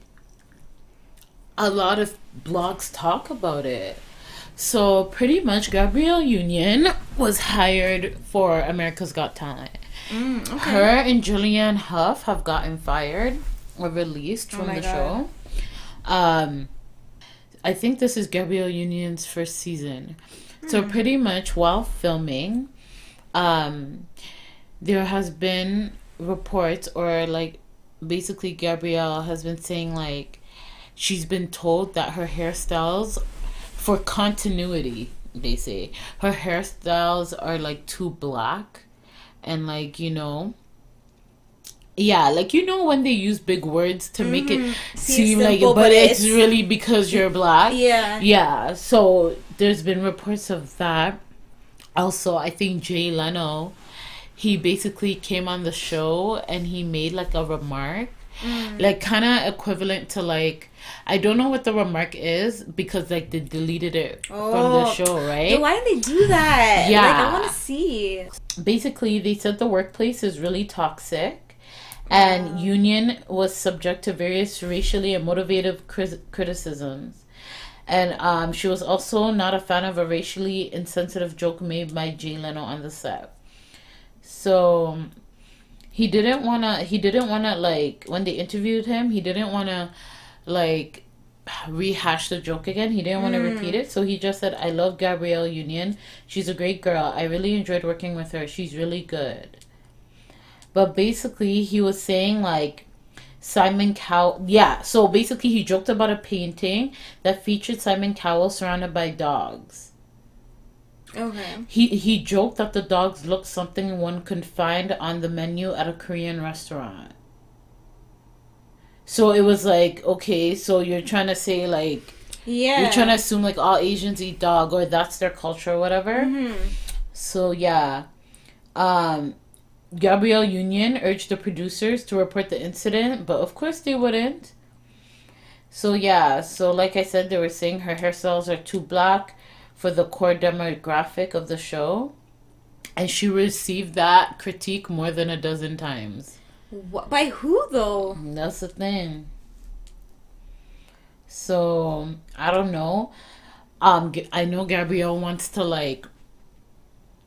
a lot of blogs talk about it. So, pretty much Gabrielle Union was hired for America's Got Talent. Mm, okay. Her and Julianne Hough have gotten fired or released Oh from my the God. show. Um, I think this is Gabrielle Union's first season. So Hmm. pretty much while filming, um, there has been reports or like basically Gabrielle has been saying like she's been told that her hairstyles for continuity, they say her hairstyles are like too black and like, you know, yeah, like you know when they use big words to make it Mhm. seem Seems like, simple, but, but it's, it's- really because you're black. Yeah. Yeah. So there's been reports of that. Also, I think Jay Leno, he basically came on the show and he made like a remark, Mm. like kind of equivalent to like, I don't know what the remark is because like they deleted it from the Oh. show, right? Yo, why did they do that? Yeah. Like, I want to see. Basically, they said the workplace is really toxic. And Union was subject to various racially and motivated cri- criticisms. And um, she was also not a fan of a racially insensitive joke made by Jay Leno on the set. So he didn't wanna. He didn't wanna like when they interviewed him. He didn't wanna like rehash the joke again. He didn't want to Mm. repeat it. So he just said, "I love Gabrielle Union. She's a great girl. I really enjoyed working with her. She's really good." But basically, he was saying like Simon Cowell. Yeah, so basically, he joked about a painting that featured Simon Cowell surrounded by dogs. Okay. He he joked that the dogs looked something one could find on the menu at a Korean restaurant. So it was like, okay, so you're trying to say like, Yeah. you're trying to assume like all Asians eat dog or that's their culture or whatever. Mhm. So yeah, um. Gabrielle Union urged the producers to report the incident, but of course they wouldn't. So yeah, so like I said, they were saying her hairstyles are too black for the core demographic of the show. And she received that critique more than a dozen times. What, by who though? That's the thing. So, I don't know. Um, G- I know Gabrielle wants to like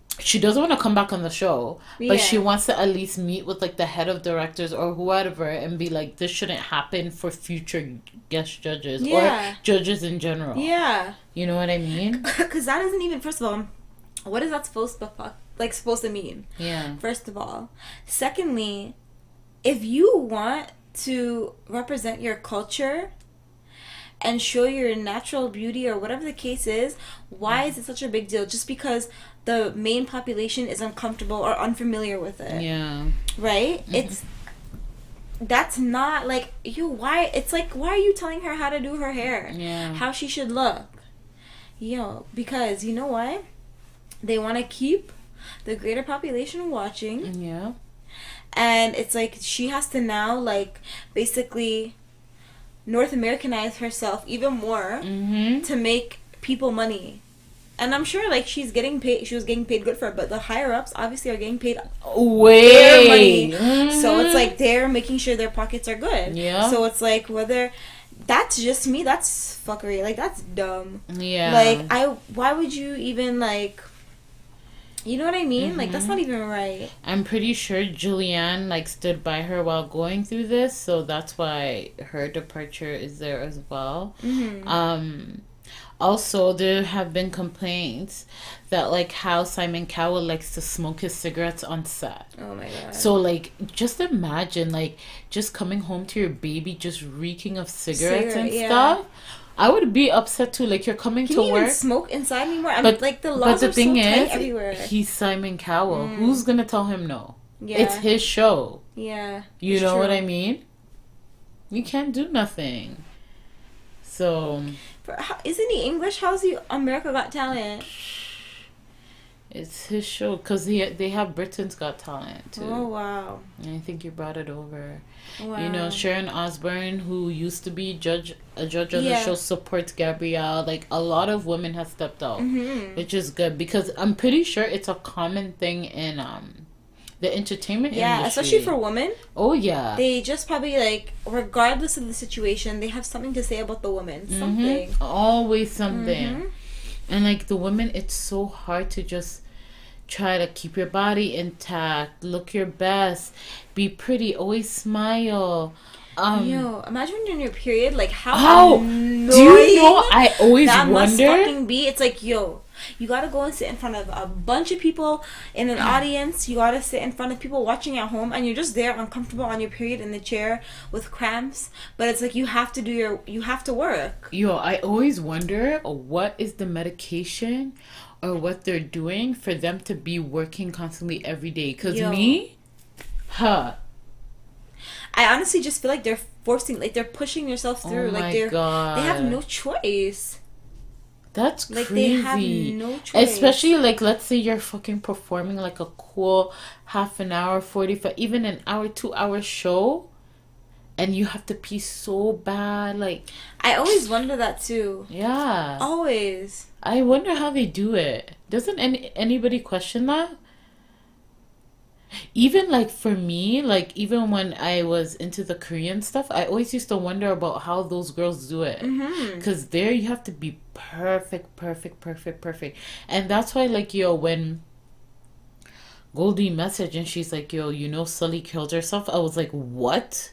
she doesn't want to come back on the show, Yeah. but she wants to at least meet with like the head of directors or whoever and be like, this shouldn't happen for future guest judges Yeah. or judges in general. Yeah. You know what I mean? Because that isn't even, first of all, what is that supposed to fu- like supposed to mean? Yeah. First of all. Secondly, if you want to represent your culture and show your natural beauty or whatever the case is, why is it such a big deal? Just because the main population is uncomfortable or unfamiliar with it. Yeah. Right? Mm-hmm. It's that's not like you why it's like why are you telling her how to do her hair? Yeah. How she should look. Yo, because you know what? They want to keep the greater population watching. Yeah. And it's like she has to now like basically North Americanize herself even more Mm-hmm. to make people money. And I'm sure like she's getting paid, she was getting paid good for it, but the higher ups obviously are getting paid Way. their money. Mm-hmm. So it's like they're making sure their pockets are good. Yeah. So it's like whether that's just me, that's fuckery. Like that's dumb. Yeah. Like I why would you even like you know what I mean? Mm-hmm. Like that's not even right. I'm pretty sure Julianne like stood by her while going through this, so that's why her departure is there as well. Mm-hmm. Um, also, there have been complaints that like how Simon Cowell likes to smoke his cigarettes on set. Oh my god. So like, just imagine like just coming home to your baby just reeking of cigarettes Cigarette, and yeah. stuff. I would be upset too. Like you're coming Can to you work. even smoke inside anymore? I'm But like the but laws the are thing so tight is, everywhere. he's Simon Cowell. Mm. Who's gonna tell him no? Yeah. It's his show. Yeah. You it's know what true. I mean? You can't do nothing. So For, how, isn't he English? How's he America Got Talent? it's his show because he they have Britain's Got Talent too. Oh wow. And I think you brought it over. Wow. You know, Sharon Osbourne, who used to be judge a judge on Yeah. the show, supports Gabrielle. Like a lot of women have stepped out, Mhm. which is good because I'm pretty sure it's a common thing in um the entertainment Yeah, industry. especially for women. Oh yeah. They just probably like, regardless of the situation, they have something to say about the woman. Something. Mhm. Always something. Mhm. And like the women, it's so hard to just try to keep your body intact, look your best, be pretty, always smile. Um, Yo, imagine when you're in your period, like how How? annoying Do you know? I always that must wonder. fucking be. It's like, yo, you gotta go and sit in front of a bunch of people in an audience. You gotta sit in front of people watching at home, and you're just there, uncomfortable on your period in the chair with cramps. But it's like you have to do your, you have to work. Yo, I always wonder what is the medication or what they're doing for them to be working constantly every day. Because Yo. me, huh. I honestly just feel like they're forcing, like they're pushing themselves through. Oh like my they're, God. they have no choice. That's Like, crazy. they have no choice. Especially like let's say you're fucking performing like a cool half an hour, forty-five, even an hour, two hour show, and you have to pee so bad. Like I always wonder that too. yeah, Always. I wonder how they do it. Doesn't any anybody question that? Even like for me, like even when I was into the Korean stuff, I always used to wonder about how those girls do it. Mhm. Because there you have to be perfect, perfect, perfect, perfect. And that's why, like, yo, when Goldie messaged and she's like, yo, you know, Sully killed herself, I was like, what?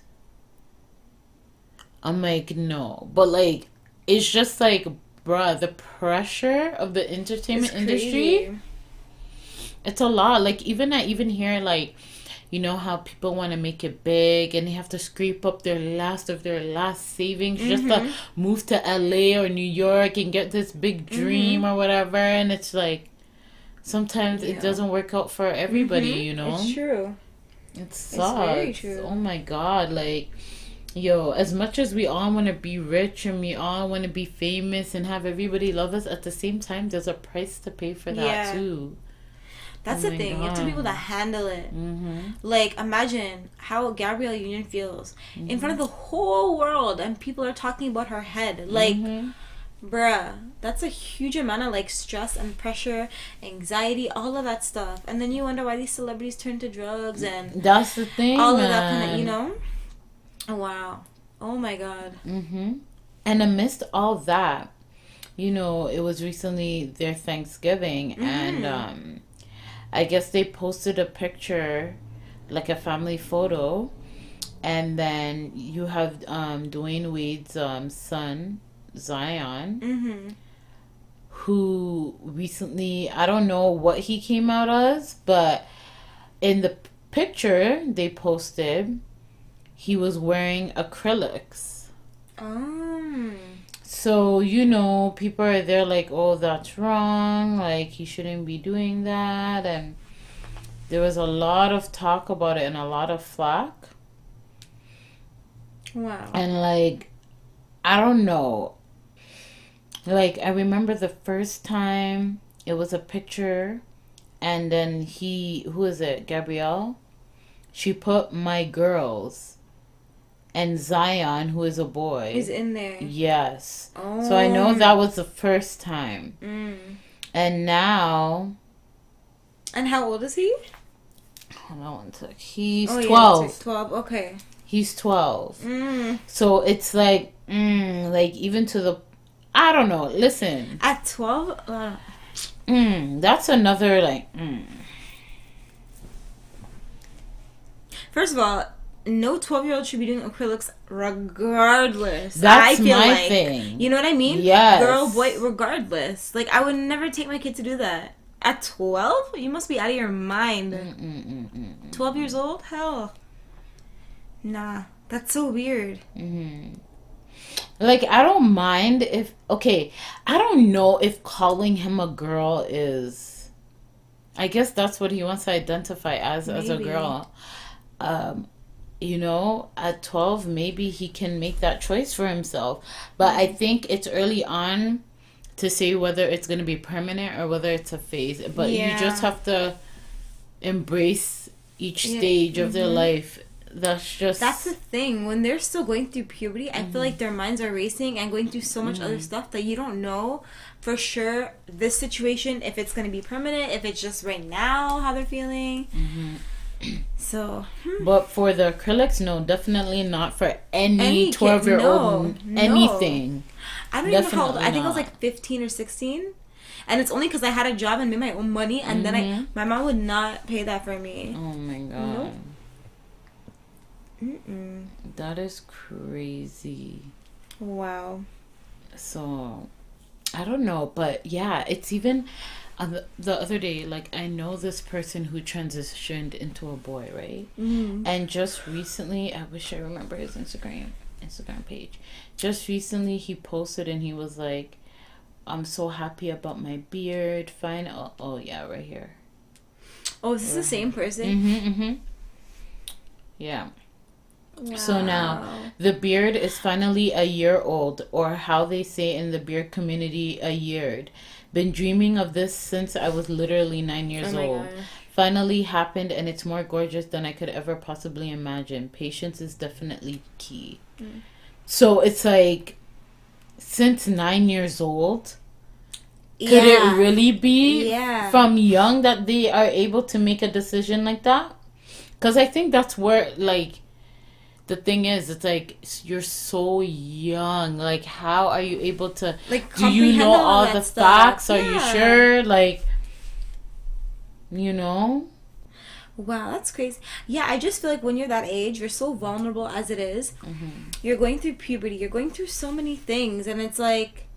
I'm like, no. But, like, it's just like, bruh, the pressure of the entertainment It's industry. crazy. It's a lot. Like, even I even hear, like, you know how people want to make it big and they have to scrape up their last of their last savings just to Mhm. move to L A or New York and get this big dream Mhm. or whatever. And it's like, sometimes Yeah. it doesn't work out for everybody, Mhm. you know? It's true. It It's sucks. very true. Oh my God. Like, yo, as much as we all want to be rich and we all want to be famous and have everybody love us, at the same time, there's a price to pay for that Yeah. too. That's Oh the my thing. You have to be able to God. handle it. Mm-hmm. Like, imagine how Gabrielle Union feels in front of Mm-hmm. the whole world, and people are talking about her head. Like, Mhm. bruh, that's a huge amount of like stress and pressure, anxiety, all of that stuff. And then you wonder why these celebrities turn to drugs and That's the thing, all man. of that kind of, you know. Oh, wow. Oh my God. Mm-hmm. And amidst all that, you know, it was recently their Thanksgiving, and Mhm. um, I guess they posted a picture, like a family photo, and then you have um, Dwayne Wade's um, son, Zion, Mm-hmm. who recently, I don't know what he came out as, but in the picture they posted, he was wearing acrylics. Oh. So, you know, people are there like, oh, that's wrong. Like, he shouldn't be doing that. And there was a lot of talk about it and a lot of flack. Wow. And, like, I don't know. Like, I remember the first time it was a picture. And then he, who is it? Gabrielle? She put my girls. And Zion, who is a boy, He's in there. Yes. Oh. So I know that was the first time. Mm. And now... And how old is he? Hold on one sec. He's oh, twelve. Yeah, twelve, okay. He's twelve. Mm. So it's like, mm, like even to the... I don't know. Listen. At twelve? Uh, mm, that's another, like... Mm. First of all, no twelve-year-old should be doing acrylics regardless. That's I feel my like, thing. You know what I mean? Yes. Girl, boy, regardless. Like, I would never take my kid to do that. At twelve? You must be out of your mind. Mm-mm-mm-mm. twelve years old? Hell. Nah. That's so weird. Mm-hmm. Like, I don't mind if... Okay, I don't know if calling him a girl is... I guess that's what he wants to identify as, maybe. As a girl. Um... You know, at twelve, maybe he can make that choice for himself. But I think it's early on to say whether it's going to be permanent or whether it's a phase. But yeah. You just have to embrace each yeah. stage of mm-hmm. their life. That's just... That's the thing. When they're still going through puberty, I mm-hmm. feel like their minds are racing and going through so much mm-hmm. other stuff that you don't know for sure this situation, if it's going to be permanent, if it's just right now how they're feeling. Mm-hmm. So, hmm. But for the acrylics, no, definitely not for any twelve-year-old no, anything. No. I don't definitely even know how old. I think I was like fifteen or sixteen, and it's only because I had a job and made my own money, and mm-hmm. then I my mom would not pay that for me. Oh my god, nope. Mm-mm. That is crazy. Wow. So, I don't know, but yeah, it's even. Uh, the, the other day, like, I know this person who transitioned into a boy, right? Mm-hmm. And just recently, I wish I remember his Instagram Instagram page. Just recently, he posted and he was like, "I'm so happy about my beard. Fine." Oh, oh yeah, right here. Oh, is this right. the same person? Mm-hmm. Mm-hmm. Yeah. Wow. So now the beard is finally a year old, or how they say in the beard community, a yeared. Been dreaming of this since I was literally nine years oh old. Gosh. Finally happened, and it's more gorgeous than I could ever possibly imagine. Patience is definitely key. Mm. So it's like, since nine years old, yeah. could it really be yeah. from young that they are able to make a decision like that? Because I think that's where, like, the thing is, it's like, you're so young. Like, how are you able to... Like, do you know all, all the stuff. facts? Yeah. Are you sure? Like, you know? Wow, that's crazy. Yeah, I just feel like when you're that age, you're so vulnerable as it is. Mm-hmm. You're going through puberty. You're going through so many things. And it's like,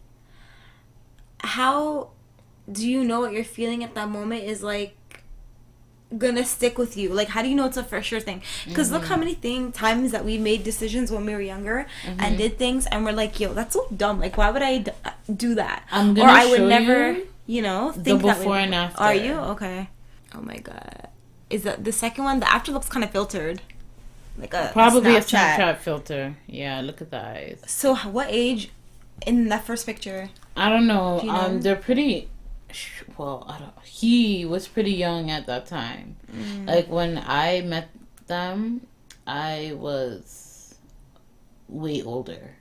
how do you know what you're feeling at that moment is, like, gonna stick with you? Like, how do you know it's a for sure thing? Because mm-hmm. look how many thing times that we made decisions when we were younger mm-hmm. and did things and we're like, yo, that's so dumb. Like, why would I d- do that? I'm gonna or I show would never, you, you know, the think before that and after. Are you? Okay. Oh my god. Is that the second one? The after looks kind of filtered. Like a Probably a Snapchat. a Snapchat filter. Yeah, look at the eyes. So, what age in that first picture? I don't know. Do you know? Um, they're pretty... Well, I don't. He was pretty young at that time. Mm. Like, when I met them, I was way older.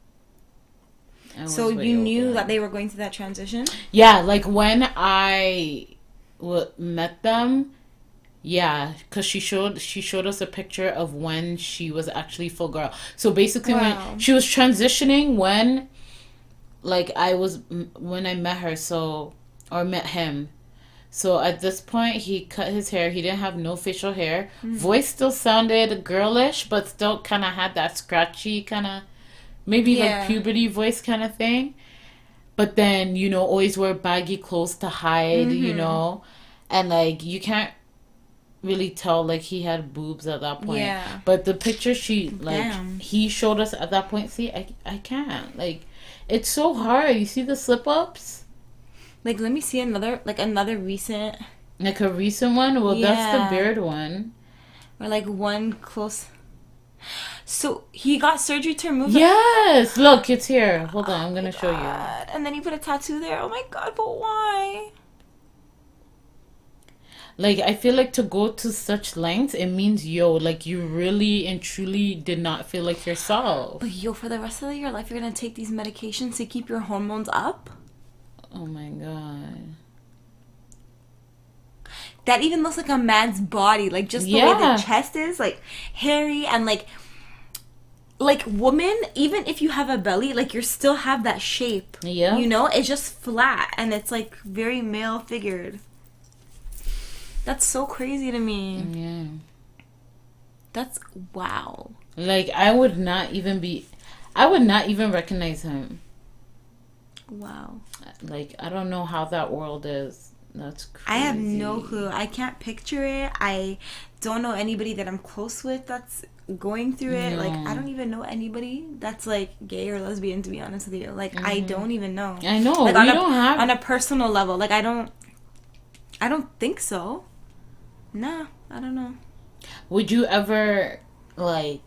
I so you knew older. that they were going through that transition? Yeah, like when I w- met them, yeah, because she showed she showed us a picture of when she was actually full girl. So basically, wow. when she was transitioning, when like I was when I met her, so. Or met him. So at this point, he cut his hair. He didn't have no facial hair. Mm-hmm. Voice still sounded girlish, but still kind of had that scratchy kind of, maybe yeah. like puberty voice kind of thing. But then, you know, always wear baggy clothes to hide, mm-hmm. you know. And, like, you can't really tell, like, he had boobs at that point. Yeah. But the picture she, like, Damn. he showed us at that point, see, I, I can't. Like, it's so hard. You see the slip-ups? Like, let me see another, like, another recent. Like a recent one? Well, yeah. that's the beard one. Or, like, one close. So, he got surgery to remove Yes! It. Look, it's here. Hold on, oh I'm going to show you. And then he put a tattoo there. Oh, my God, but why? Like, I feel like to go to such lengths, it means, yo, like, you really and truly did not feel like yourself. But, yo, for the rest of your life, you're going to take these medications to keep your hormones up? Oh, my God. That even looks like a man's body. Like, just the yeah. way the chest is, like, hairy and, like... Like, woman, even if you have a belly, like, you still have that shape. Yeah. You know? It's just flat. And it's, like, very male-figured. That's so crazy to me. Yeah. That's... Wow. Like, I would not even be... I would not even recognize him. Wow. Like, I don't know how that world is. That's crazy. I have no clue. I can't picture it. I don't know anybody that I'm close with that's going through it. No. Like, I don't even know anybody that's, like, gay or lesbian, to be honest with you. Like, mm-hmm. I don't even know. I know. Like, we on a, don't have... On a personal level. Like, I don't... I don't think so. Nah, I don't know. Would you ever, like...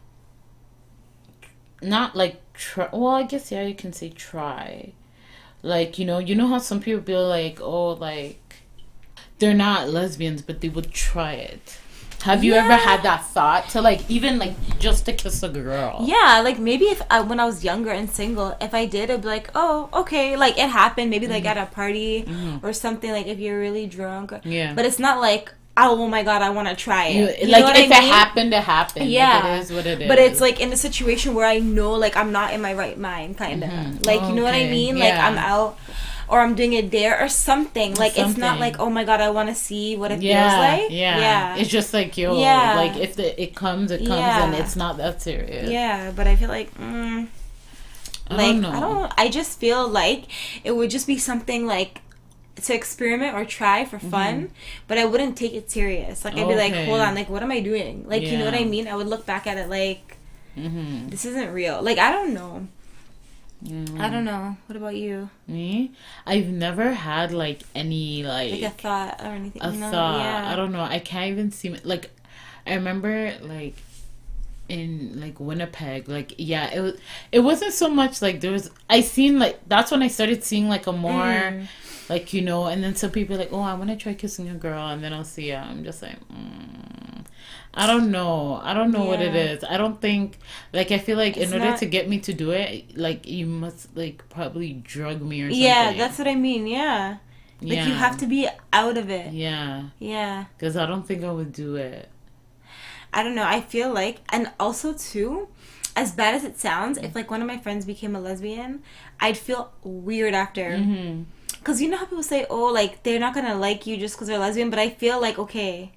Not, like, try... Well, I guess, yeah, you can say try. Like, you know, you know how some people be like, oh, like... They're not lesbians, but they would try it. Have you yeah. ever had that thought to, like, even, like, just to kiss a girl? Yeah, like, maybe if I, when I was younger and single, if I did, I'd be like, oh, okay, like, it happened, maybe, like, mm-hmm. at a party mm-hmm. or something, like, if you're really drunk. Yeah. But it's not like, oh, my God, I want to try it. You, you like, know what if I mean? it happened, it happened. Yeah. Like, it is what it is. But it's, like, in a situation where I know, like, I'm not in my right mind, kind of. Mm-hmm. Like, you know okay. what I mean? Yeah. Like, I'm out... Or I'm doing a dare or something. Like, something. It's not like, oh my God, I want to see what it yeah, feels like. Yeah. yeah. It's just like, yo, yeah. like, if the, it comes, it comes, yeah. and it's not that serious. Yeah, but I feel like, mm, I like, don't know. I don't, I just feel like it would just be something, like, to experiment or try for fun, mm-hmm. but I wouldn't take it serious. Like, I'd okay. be like, hold on, like, what am I doing? Like, yeah. you know what I mean? I would look back at it like, mm-hmm. this isn't real. Like, I don't know. Mm. I don't know. What about you? Me? I've never had, like, any, like... Like a thought or anything. A you know? thought. Yeah. I don't know. I can't even see... Like, I remember, like, in, like, Winnipeg, like, yeah, it was... It wasn't so much, like, there was... I seen, like... That's when I started seeing, like, a more... Mm. Like, you know, and then some people are like, oh, I want to try kissing a girl, and then I'll see her. I'm just like, mm. I don't know. I don't know yeah. what it is. I don't think, like, I feel like it's in order not... to get me to do it, like, you must, like, probably drug me or something. Yeah, that's what I mean, yeah. Like, yeah. you have to be out of it. Yeah. Yeah. Because I don't think I would do it. I don't know. I feel like, and also, too, as bad as it sounds, if, like, one of my friends became a lesbian, I'd feel weird after. Mm-hmm. Because you know how people say, oh, like, they're not going to like you just because they're lesbian, but I feel like, okay,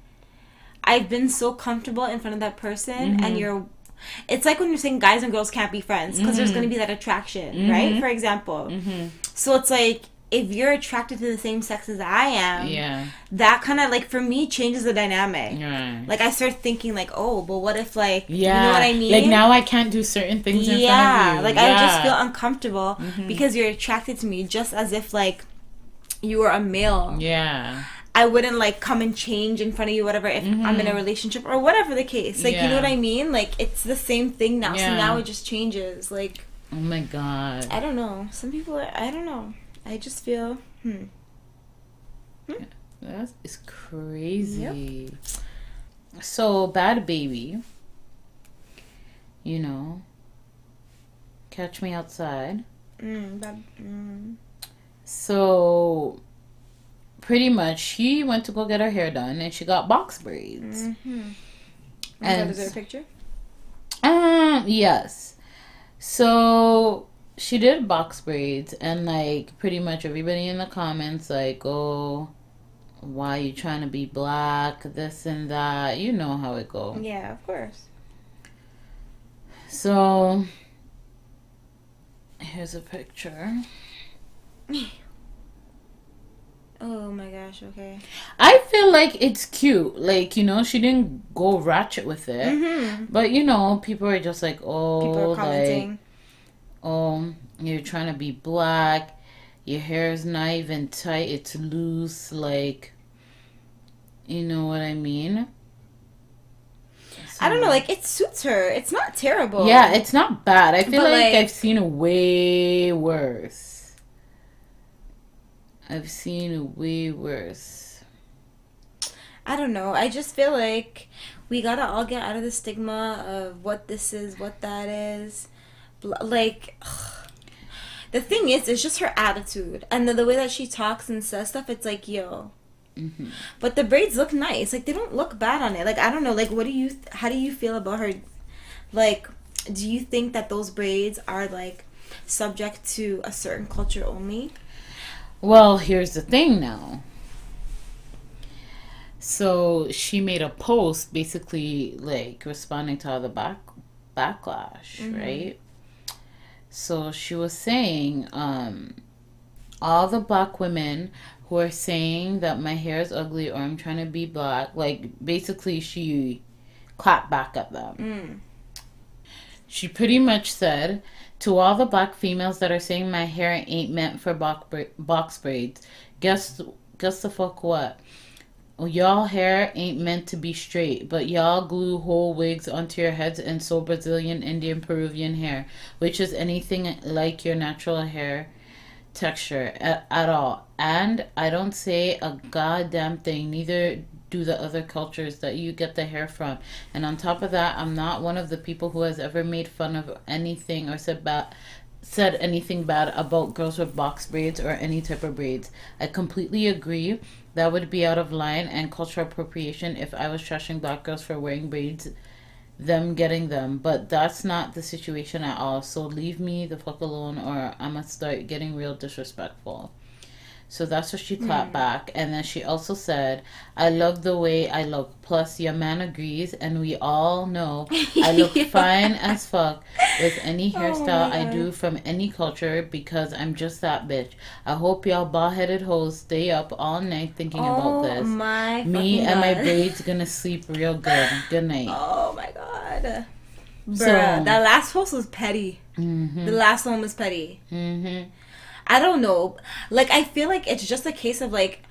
I've been so comfortable in front of that person, mm-hmm. and you're... It's like when you're saying guys and girls can't be friends, because mm-hmm. there's going to be that attraction, mm-hmm. right? For example. Mm-hmm. So it's like, if you're attracted to the same sex as I am, yeah, that kind of, like, for me, changes the dynamic. Right. Like, I start thinking, like, oh, but what if, like, yeah. you know what I mean? Like, now I can't do certain things in yeah. front of you. Like, yeah. I just feel uncomfortable mm-hmm. because you're attracted to me, just as if, like, you were a male. Yeah. I wouldn't, like, come and change in front of you, whatever, if mm-hmm. I'm in a relationship or whatever the case. Like, yeah. you know what I mean? Like, it's the same thing now. Yeah. So now it just changes. Like, oh my God. I don't know. Some people, I don't know. I just feel, hmm. hmm? That is crazy. Yep. So, Bad Baby, you know, Catch Me Outside. Mm, that, mm. So, pretty much, she went to go get her hair done, and she got box braids. Mm-hmm. And is there a picture? Um, yes. So, she did box braids, and, like, pretty much everybody in the comments, like, oh, why you trying to be black, this and that. You know how it goes. Yeah, of course. So, here's a picture. Oh my gosh, okay. I feel like it's cute. Like, you know, she didn't go ratchet with it. Mm-hmm. But, you know, people are just like, oh, People are commenting. like, oh, you're trying to be black. Your hair is not even tight. It's loose. Like, you know what I mean? So, I don't know, like, it suits her. It's not terrible. yeah, it's not bad. I feel But, like, like- I've seen it way worse. I've seen way worse. I don't know. I just feel like we gotta all get out of the stigma of what this is, what that is. Bl- Like, the thing is, it's just her attitude. And the, the way that she talks and says stuff, it's like, yo. Mm-hmm. But the braids look nice. Like, they don't look bad on it. Like, I don't know. Like, what do you, how do you feel about her? Like, do you think that those braids are, like, subject to a certain culture only? Well, here's the thing now. So she made a post basically like responding to all the back backlash, Mhm. right? So she was saying, um, all the black women who are saying that my hair is ugly or I'm trying to be black, like basically she clapped back at them. Mm. She pretty much said, to all the black females that are saying my hair ain't meant for box, bra- box braids, guess guess the fuck what? Y'all hair ain't meant to be straight, but y'all glue whole wigs onto your heads and sew Brazilian, Indian, Peruvian hair, which is anything like your natural hair texture at, at all. And I don't say a goddamn thing, neither do the other cultures that you get the hair from. And on top of that, I'm not one of the people who has ever made fun of anything or said bad said anything bad about girls with box braids or any type of braids. I completely agree that would be out of line and cultural appropriation if I was trashing black girls for wearing braids, them getting them, but that's not the situation at all. So leave me the fuck alone or I'ma start getting real disrespectful. So that's what she clapped Mm. back. And then she also said, I love the way I look. Plus, your man agrees. And we all know I look Yeah. fine as fuck with any Oh hairstyle my I God. do from any culture because I'm just that bitch. I hope y'all bald-headed hoes stay up all night thinking Oh about this. my Me fucking and my God. braids gonna sleep real good. Good night. Oh my god. Bruh, So- that last post was petty. Mm-hmm. The last one was petty. Mm-hmm. I don't know. Like, I feel like it's just a case of, like,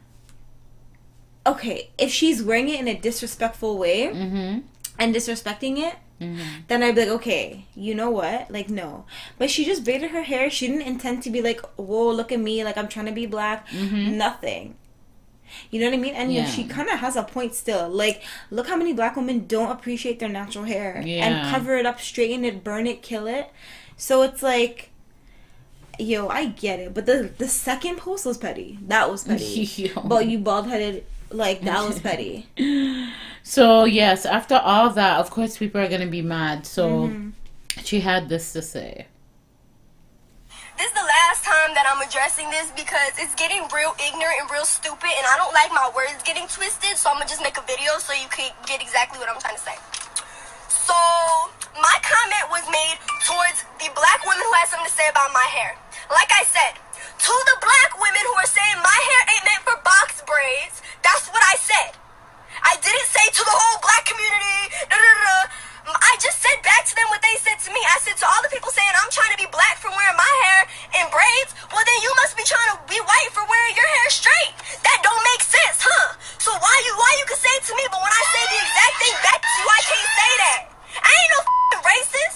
okay, if she's wearing it in a disrespectful way Mm-hmm. and disrespecting it, Mm-hmm. then I'd be like, okay, you know what? Like, no. But she just braided her hair. She didn't intend to be like, whoa, look at me. Like, I'm trying to be black. Mhm. Nothing. You know what I mean? And Yeah. she kind of has a point still. Like, look how many black women don't appreciate their natural hair. Yeah. And cover it up, straighten it, burn it, kill it. So it's like, yo, I get it. But the the second post was petty. That was petty. Yo. But you bald-headed, like, that was petty. So yes, after all that, of course people are gonna be mad. So Mhm. she had this to say. This is the last time that I'm addressing this because it's getting real ignorant and real stupid, and I don't like my words getting twisted, so I'm gonna just make a video so you can get exactly what I'm trying to say. So, my comment was made towards the black women who had something to say about my hair. Like I said, to the black women who are saying my hair ain't meant for box braids, that's what I said. I didn't say to the whole black community, da, da, da, da. I just said back to them what they said to me. I said to all the people saying I'm trying to be black for wearing my hair in braids, well then you must be trying to be white for wearing your hair straight. That don't make sense, huh? So why you why you can say it to me, but when I say the exact thing back to you, I can't say that. I ain't no f***ing racist.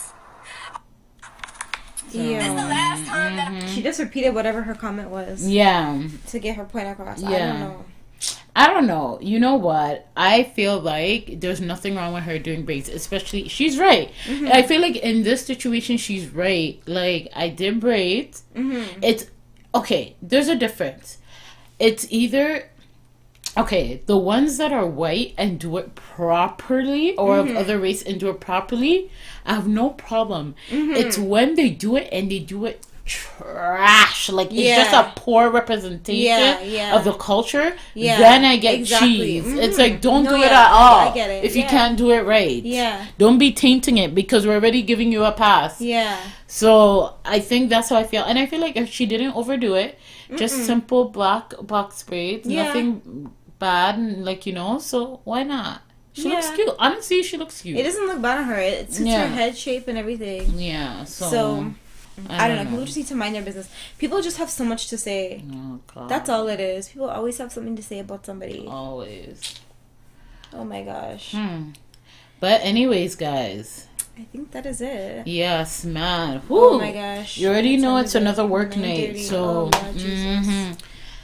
Yeah. This is the last time that She just repeated whatever her comment was. Yeah. To get her point across. I Yeah. don't know. I don't know. You know what? I feel like there's nothing wrong with her doing braids, especially she's right. Mhm. I feel like in this situation she's right. Like I did braids. Mhm. It's okay, there's a difference. It's either okay, the ones that are white and do it properly or Mhm. of other race and do it properly, I have no problem. Mhm. It's when they do it and they do it trash, like Yeah. it's just a poor representation Yeah, yeah. of the culture, Yeah, then I get exactly. cheese. Mhm. It's like, don't No, do it yeah, at I- all I get it. if you Yeah. can't do it right. Yeah. Don't be tainting it because we're already giving you a pass. Yeah. So I think that's how I feel, and I feel like if she didn't overdo it, just Mm-mm. simple black box braids, Yeah. nothing bad, and like, you know, so why not? She looks Yeah. cute. Honestly, she looks cute. It doesn't look bad on her. It suits Yeah. her head shape and everything. Yeah. So, So, I, I don't know. People just need to mind their business. People just have so much to say. Oh God. That's all it is. People always have something to say about somebody. Always. Oh my gosh. Hmm. But anyways, guys. I think that is it. Yes, man. Oh Whew. my gosh. You already What know time it's is it? another work nine night, thirty. so Oh, Lord Jesus. mhm.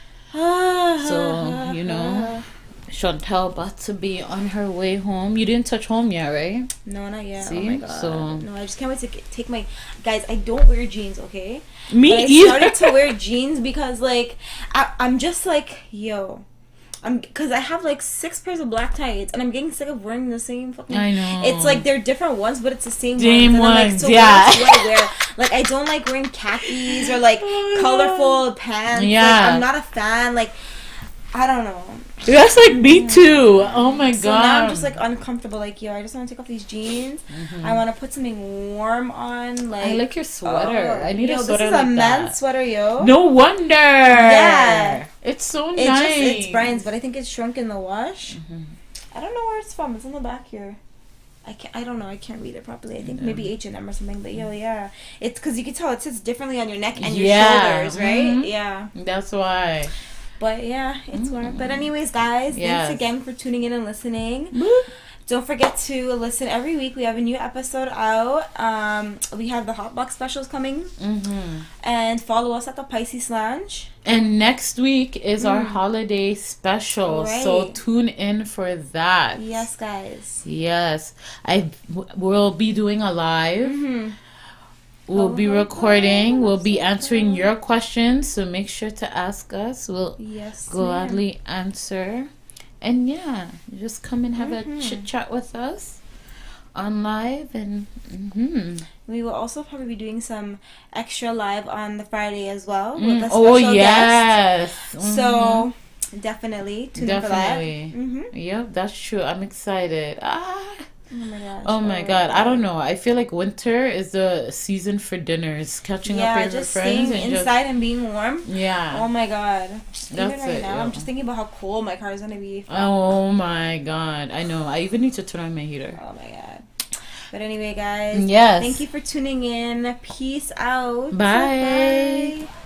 So you know, Chantel about to be on her way home. You didn't touch home yet, right? No, not yet. See? Oh my god. So- No, I just can't wait to get, take my guys. I don't wear jeans, okay? Me but I either. started to wear jeans because like I, I'm just like yo. I'm because I have like six pairs of black tights and I'm getting sick of wearing the same fucking. I know. It's like they're different ones, but it's the same, Same ones. And I'm like, ones, so yeah. what else do I wear? Like I don't like wearing khakis or like colorful pants. Yeah. Like, I'm not a fan. Like I don't know. That's like me too. Oh my So god. now I'm just like uncomfortable. Like yo, I just want to take off these jeans. Mhm. I want to put something warm on. Like I like your sweater. oh, I need yo, a sweater This is like a that. men's sweater, yo. No wonder. Yeah. It's so It nice. just it's Brian's, but I think it's shrunk in the wash. Mm-hmm. I don't know where it's from. It's in the back here. I can't. I don't know. I can't read it properly. I think Yeah. maybe H and M or something. But yo, yeah, it's because you can tell it sits differently on your neck and your Yeah. shoulders, right? Mhm. Yeah. That's why. But yeah, it's warm. But anyways, guys, Yes. thanks again for tuning in and listening. Don't forget to listen every week. We have a new episode out. Um, we have the Hotbox specials coming. Mm-hmm. And follow us at the Pisces Lounge. And next week is our Mm. holiday special, Right. so tune in for that. Yes, guys. Yes, I w- will be doing a live. Mm-hmm. We'll Oh be my recording. God, We'll I'm be so answering proud. your questions, so make sure to ask us. We'll Yes, gladly answer. And yeah, just come and have Mhm. a chit chat with us on live. And mhm. We will also probably be doing some extra live on the Friday as well with Mm, a oh special yes. guest. So definitely tune Definitely. in for that. Mm-hmm. Yep, that's true. I'm excited. Ah. Oh my gosh. Oh my god, I don't know. I feel like winter is the season for dinners, catching Yeah, up with your just friends staying and inside and being warm. just yeah. Oh my god. That's Even right it, now, yeah. I'm just thinking about how cold my car is gonna be. Oh my god, I know. I even need to turn on my heater. Oh my god. But anyway, guys. Yes. Thank you for tuning in. Peace out. Bye. Bye.